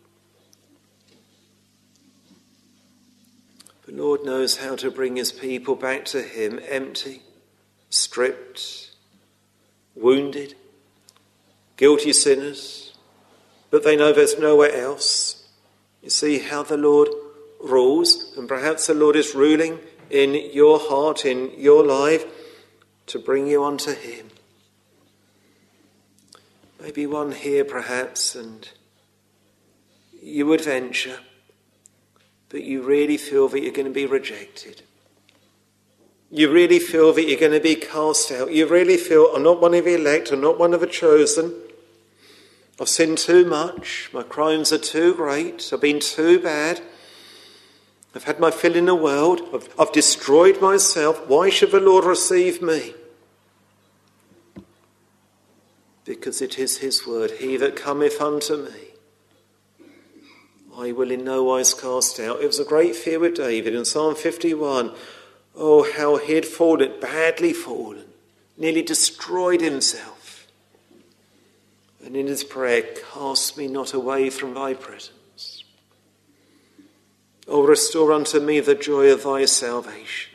The Lord knows how to bring his people back to him, empty, stripped, wounded, guilty sinners, but they know there's nowhere else. You see how the Lord rules, and perhaps the Lord is ruling in your heart, in your life, to bring you unto him. Maybe one here perhaps, and you would venture, but you really feel that you're going to be rejected. You really feel that you're going to be cast out. You really feel, I'm not one of the elect, I'm not one of the chosen. I've sinned too much. My crimes are too great. I've been too bad. I've had my fill in the world. I've destroyed myself. Why should the Lord receive me? Because it is his word, he that cometh unto me, I will in no wise cast out. It was a great fear with David in Psalm 51. Oh, how he had fallen, badly fallen, nearly destroyed himself. And in his prayer, cast me not away from thy presence. Oh, restore unto me the joy of thy salvation.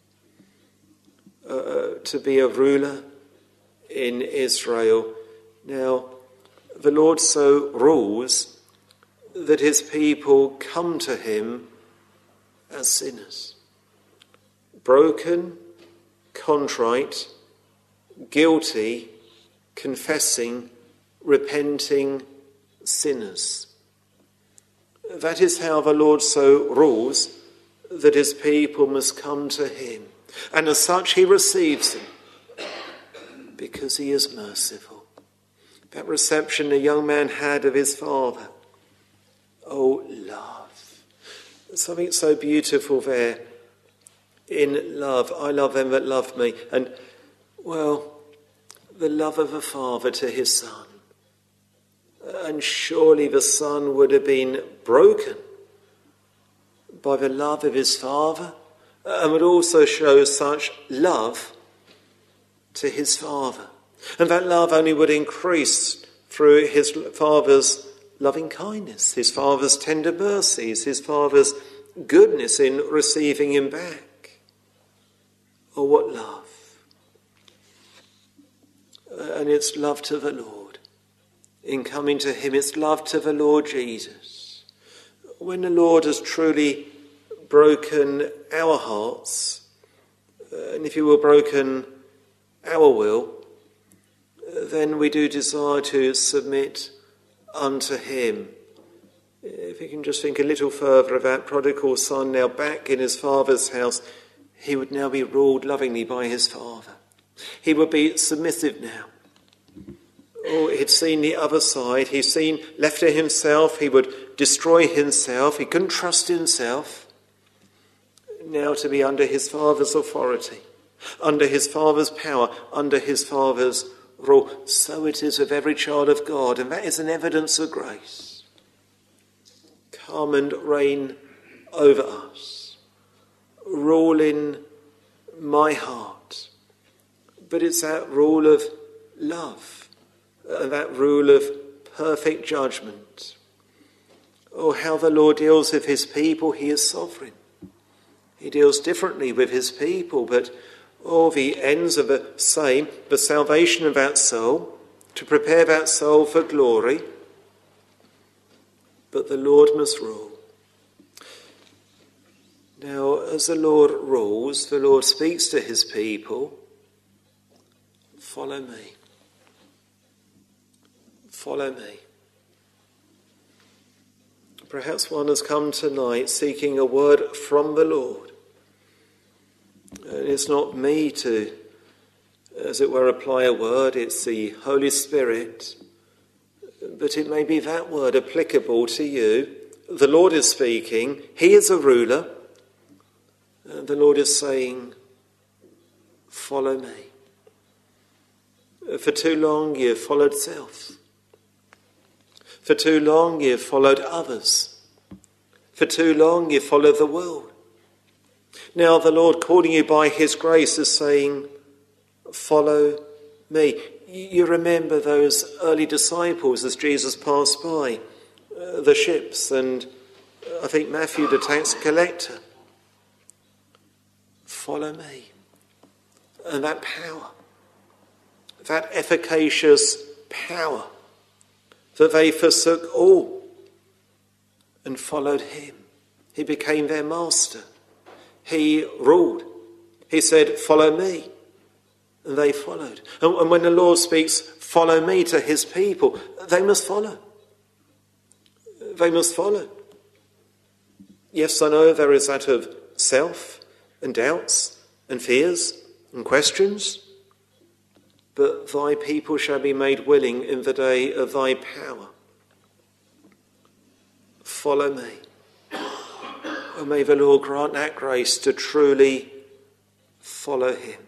To be a ruler in Israel. Now, the Lord so rules that his people come to him as sinners. Broken, contrite, guilty, confessing, repenting sinners. That is how the Lord so rules that his people must come to him. And as such he receives them because he is merciful. That reception the young man had of his father. Oh, love. Something so beautiful there. In love, I love them that love me. And, well, the love of a father to his son. And surely the son would have been broken by the love of his father and would also show such love to his father. And that love only would increase through his father's loving kindness, his father's tender mercies, his father's goodness in receiving him back. Oh, what love. And it's love to the Lord. In coming to him, it's love to the Lord Jesus. When the Lord has truly broken our hearts, and if you will, broken our will, then we do desire to submit unto him. If you can just think a little further of that prodigal son now back in his father's house, he would now be ruled lovingly by his father. He would be submissive now. Oh, he'd seen the other side. He'd seen, left to himself, he would destroy himself. He couldn't trust himself. Now to be under his father's authority, under his father's power, under his father's rule. So it is with every child of God, and that is an evidence of grace. Come and reign over us. Rule in my heart. But it's that rule of love, that rule of perfect judgment. Oh, how the Lord deals with his people. He is sovereign. He deals differently with his people, but all the ends are the same, the salvation of that soul, to prepare that soul for glory. But the Lord must rule. Now, as the Lord rules, the Lord speaks to his people, follow me. Follow me. Perhaps one has come tonight seeking a word from the Lord. And it's not me to as it were, apply a word. It's the Holy Spirit. But it may be that word applicable to you. The Lord is speaking. He is a ruler. The Lord is saying, follow me. For too long you've followed self. For too long you've followed others. For too long you've followed the world. Now the Lord, calling you by his grace, is saying, follow me. You remember those early disciples as Jesus passed by, the ships, and I think Matthew, the tax collector. Follow me. And that power, that efficacious power, that they forsook all and followed him. He became their master. He ruled. He said, follow me. And they followed. And when the Lord speaks, follow me to his people, they must follow. They must follow. Yes, I know there is that of self and doubts and fears and questions. But thy people shall be made willing in the day of thy power. Follow me. Oh, may the Lord grant that grace to truly follow him.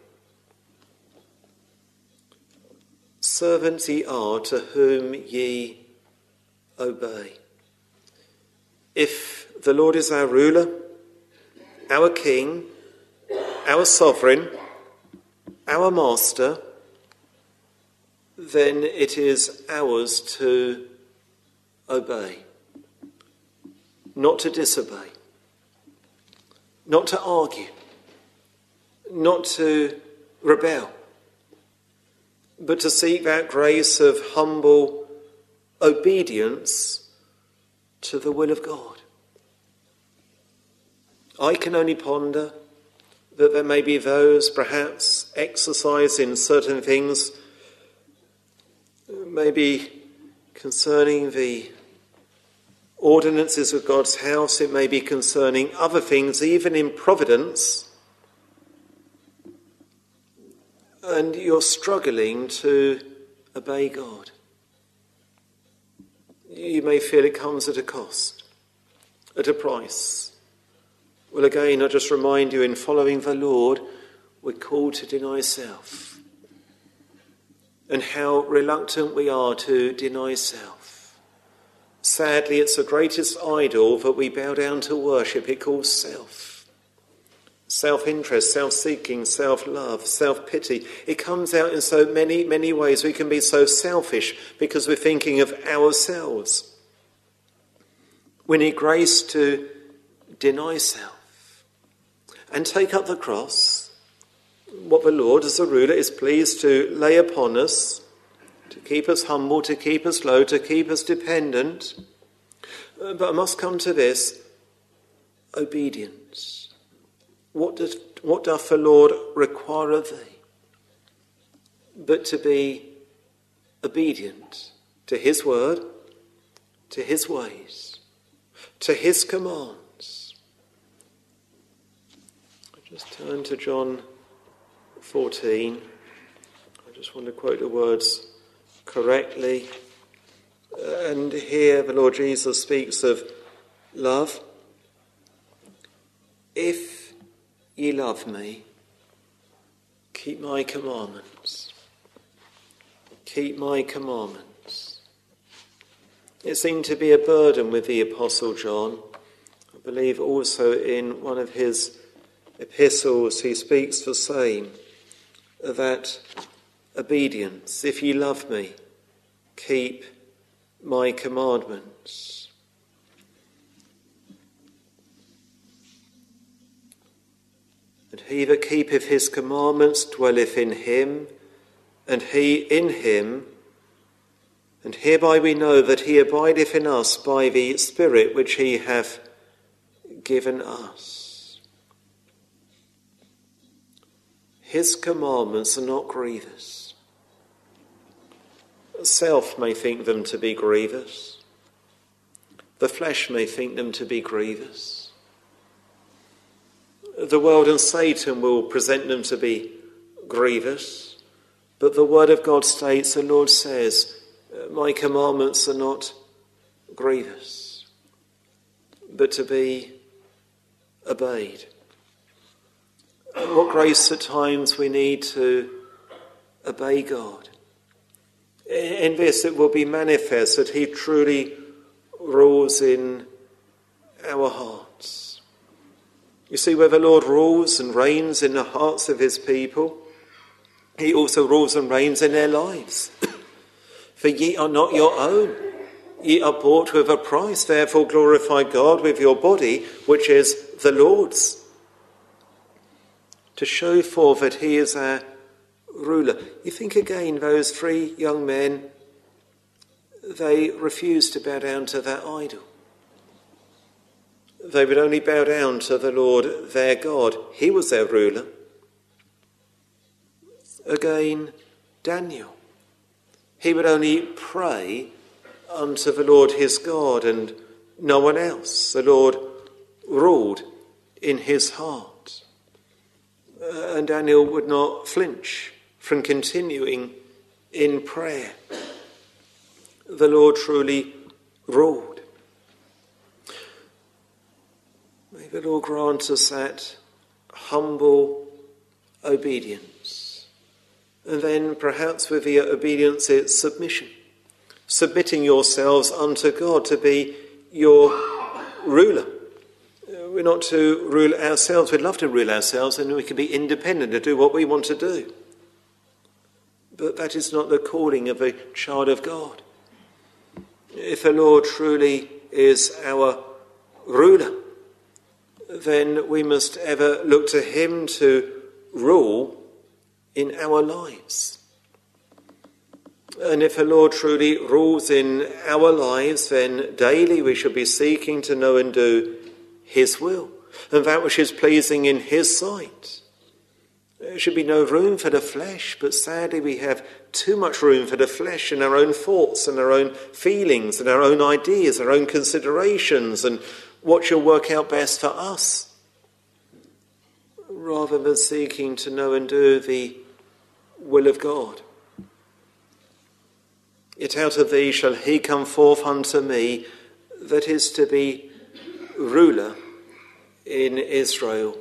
Servants ye are to whom ye obey. If the Lord is our ruler, our king, our sovereign, our master, then it is ours to obey, not to disobey, not to argue, not to rebel, but to seek that grace of humble obedience to the will of God. I can only ponder that there may be those perhaps exercising certain things, maybe concerning the ordinances of God's house, it may be concerning other things, even in providence, and you're struggling to obey God. You may feel it comes at a cost, at a price. Well, again, I just remind you, in following the Lord, we're called to deny self. And how reluctant we are to deny self. Sadly, it's the greatest idol that we bow down to worship. It calls self. Self-interest, self-seeking, self-love, self-pity. It comes out in so many, many ways. We can be so selfish because we're thinking of ourselves. We need grace to deny self and take up the cross, what the Lord as a ruler is pleased to lay upon us, to keep us humble, to keep us low, to keep us dependent. But I must come to this: obedience. What doth the Lord require of thee? But to be obedient to his word, to his ways, to his commands. I just turn to John 14. I just want to quote the words correctly. And here the Lord Jesus speaks of love. If ye love me, keep my commandments. Keep my commandments. It seemed to be a burden with the Apostle John. I believe also in one of his epistles he speaks the same, that obedience, if ye love me, keep my commandments. And he that keepeth his commandments dwelleth in him, and he in him. And hereby we know that he abideth in us by the Spirit which he hath given us. His commandments are not grievous. Self may think them to be grievous. The flesh may think them to be grievous. The world and Satan will present them to be grievous. But the word of God states, the Lord says, my commandments are not grievous, but to be obeyed. And what grace at times we need to obey God. In this it will be manifest that he truly rules in our hearts. You see, where the Lord rules and reigns in the hearts of his people, he also rules and reigns in their lives. For ye are not your own. Ye are bought with a price. Therefore glorify God with your body, which is the Lord's. To show forth that he is our ruler. You think again, those 3 young men, they refused to bow down to that idol. They would only bow down to the Lord their God. He was their ruler. Again, Daniel. He would only pray unto the Lord his God and no one else. The Lord ruled in his heart. And Daniel would not flinch from continuing in prayer. The Lord truly ruled. May the Lord grant us that humble obedience. And then perhaps with the obedience it's submission. Submitting yourselves unto God to be your ruler. We're not to rule ourselves. We'd love to rule ourselves and we can be independent to do what we want to do. But that is not the calling of a child of God. If the Lord truly is our ruler, then we must ever look to him to rule in our lives. And if the Lord truly rules in our lives, then daily we should be seeking to know and do his will, and that which is pleasing in his sight. There should be no room for the flesh, but sadly we have too much room for the flesh in our own thoughts and our own feelings and our own ideas, our own considerations, and what shall work out best for us, rather than seeking to know and do the will of God. Yet out of thee shall he come forth unto me, that is to be ruler in Israel.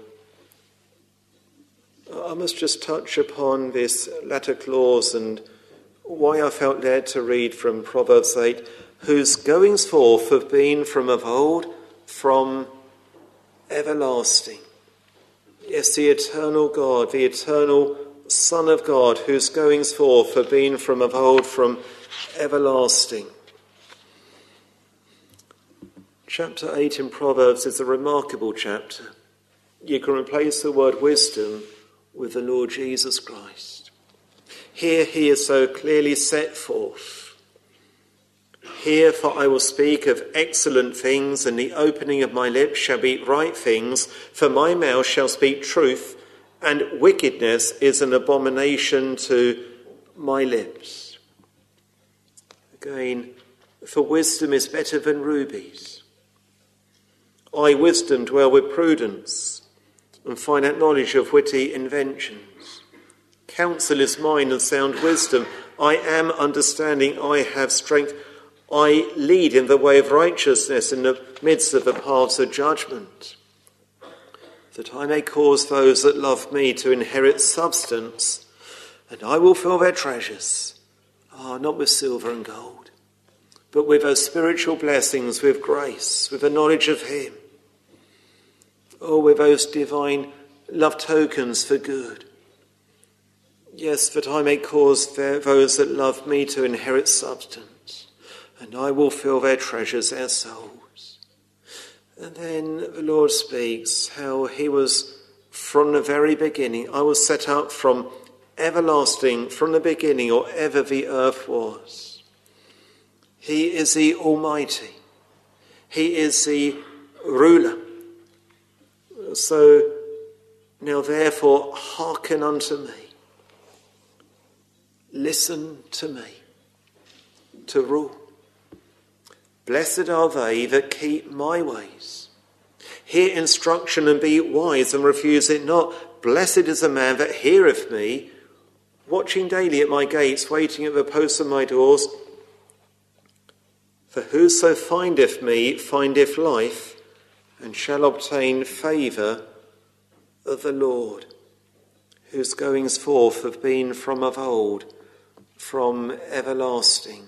I must just touch upon this latter clause and why I felt led to read from Proverbs 8, whose goings forth have been from of old, from everlasting. Yes, the eternal God, the eternal Son of God, whose goings forth have been from of old, from everlasting. Chapter 8 in Proverbs is a remarkable chapter. You can replace the word wisdom with the Lord Jesus Christ. Here he is so clearly set forth. Here, for I will speak of excellent things, and the opening of my lips shall be right things, for my mouth shall speak truth, and wickedness is an abomination to my lips. Again, for wisdom is better than rubies. I, wisdom, dwell with prudence, and find out knowledge of witty inventions. Counsel is mine and sound wisdom. I am understanding, I have strength. I lead in the way of righteousness in the midst of the paths of judgment, that I may cause those that love me to inherit substance, and I will fill their treasures, not with silver and gold, but with those spiritual blessings, with grace, with the knowledge of him, with those divine love tokens for good. Yes, that I may cause those that love me to inherit substance, and I will fill their treasures, their souls. And then the Lord speaks how he was from the very beginning. I was set up from everlasting, from the beginning, or ever the earth was. He is the Almighty. He is the ruler. So now therefore hearken unto me. Listen to me, to rule. Blessed are they that keep my ways. Hear instruction and be wise and refuse it not. Blessed is the man that heareth me, watching daily at my gates, waiting at the posts of my doors. For whoso findeth me findeth life, and shall obtain favour of the Lord, whose goings forth have been from of old, from everlasting.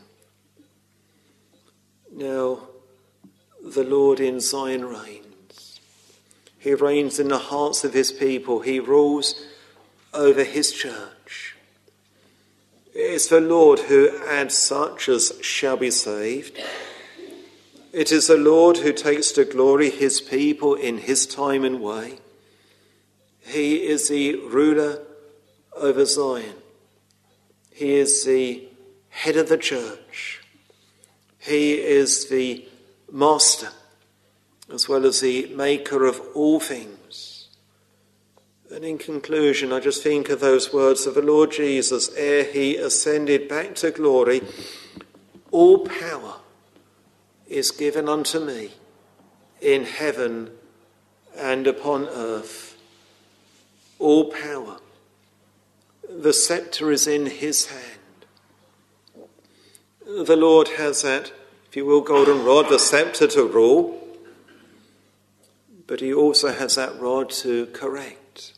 Now the Lord in Zion reigns. He reigns in the hearts of his people. He rules over his church. It is the Lord who adds such as shall be saved. It is the Lord who takes to glory his people in his time and way. He is the ruler over Zion. He is the head of the church. He is the master, as well as the maker of all things. And in conclusion, I just think of those words of the Lord Jesus ere he ascended back to glory. All power is given unto me in heaven and upon earth. All power. The sceptre is in his hand. The Lord has that, if you will, golden rod, the sceptre to rule, but he also has that rod to correct.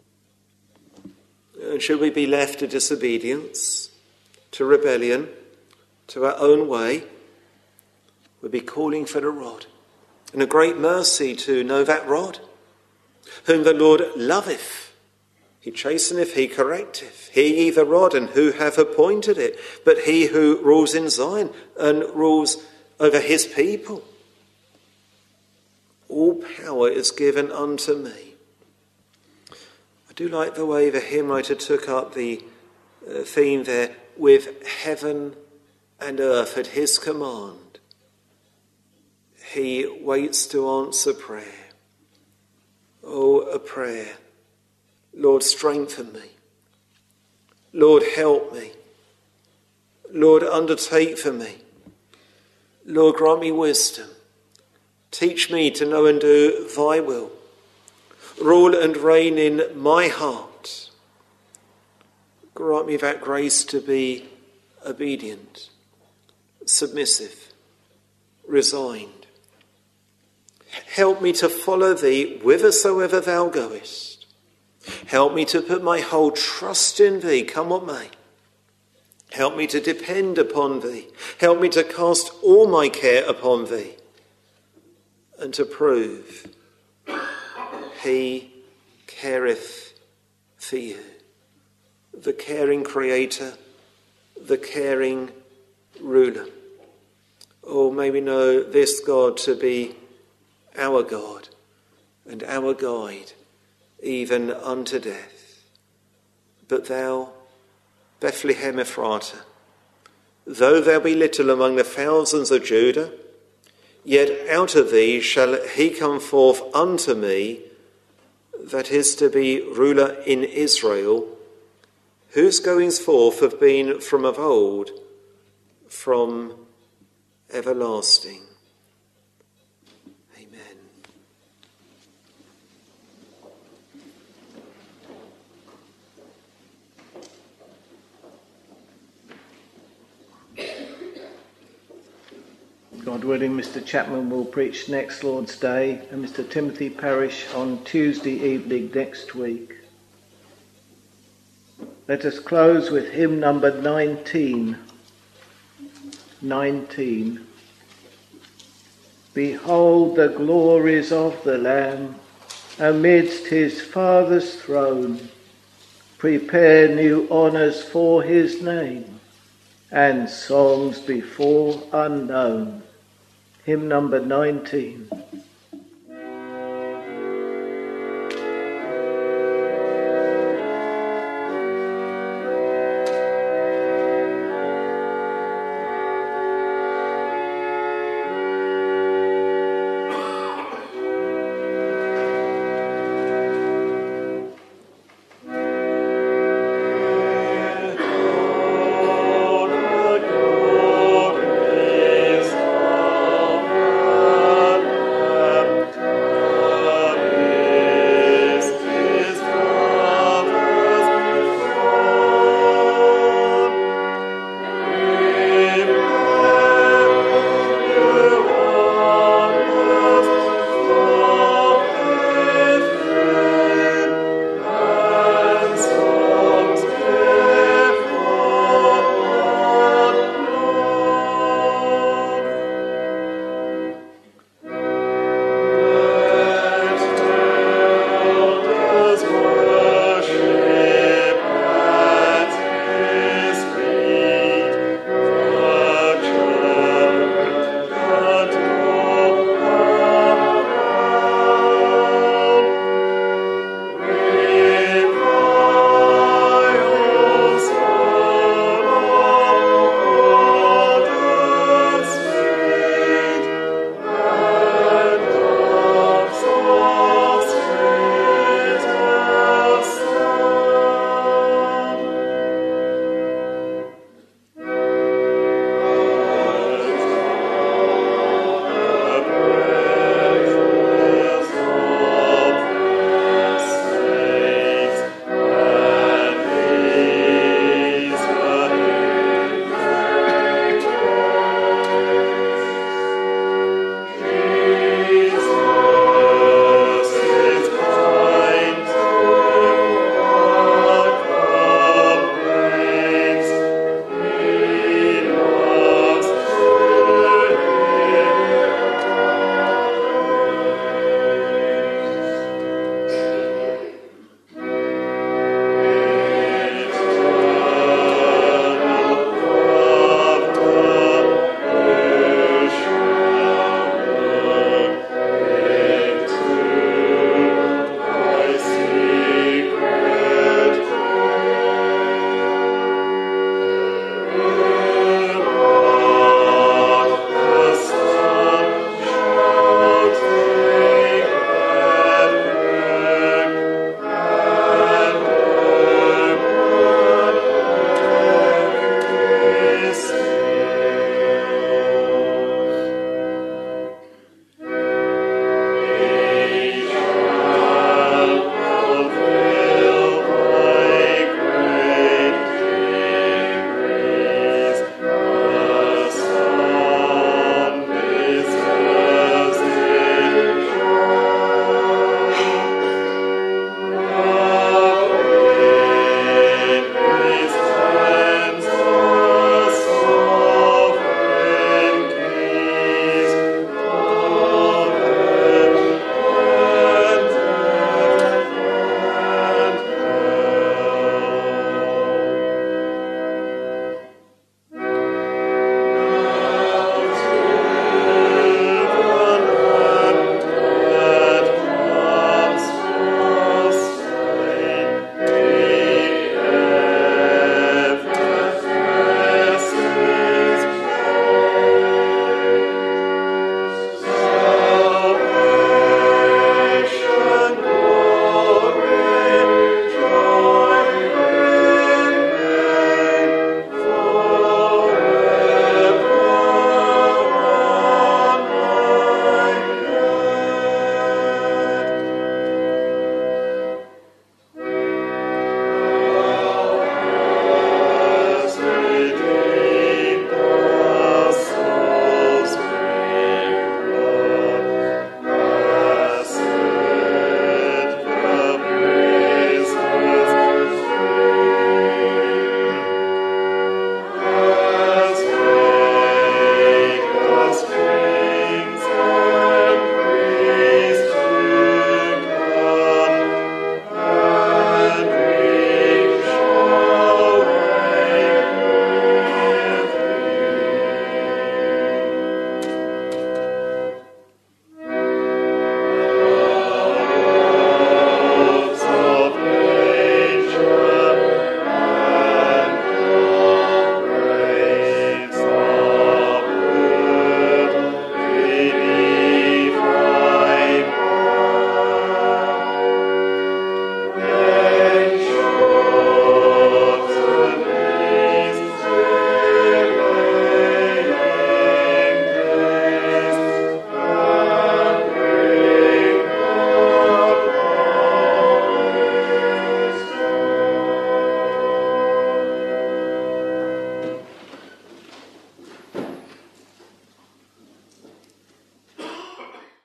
And should we be left to disobedience, to rebellion, to our own way, we'll be calling for the rod. And a great mercy to know that rod, whom the Lord loveth. He chasteneth, he correcteth. He ye the rod, and who hath appointed it? But he who rules in Zion and rules over his people. All power is given unto me. I do like the way the hymn writer took up the theme there, with heaven and earth at his command. He waits to answer prayer. Oh, a prayer. Lord, strengthen me. Lord, help me. Lord, undertake for me. Lord, grant me wisdom. Teach me to know and do thy will. Rule and reign in my heart. Grant me that grace to be obedient, submissive, resigned. Help me to follow thee whithersoever thou goest. Help me to put my whole trust in thee, come what may. Help me to depend upon thee. Help me to cast all my care upon thee. And to prove he careth for you. The caring creator, the caring ruler. Oh, may we know this God to be our God and our guide, even unto death. But thou, Bethlehem Ephrata, though thou be little among the thousands of Judah, yet out of thee shall he come forth unto me, that is to be ruler in Israel, whose goings forth have been from of old, from everlasting. God willing, Mr. Chapman will preach next Lord's Day and Mr. Timothy Parish on Tuesday evening next week. Let us close with hymn number 19. 19. Behold the glories of the Lamb amidst his Father's throne. Prepare new honours for his name and songs before unknown. Hymn number 19.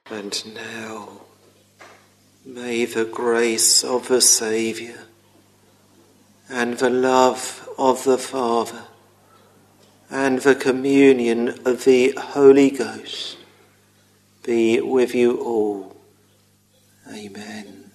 And now, may the grace of the Saviour and the love of the Father and the communion of the Holy Ghost be with you all. Amen.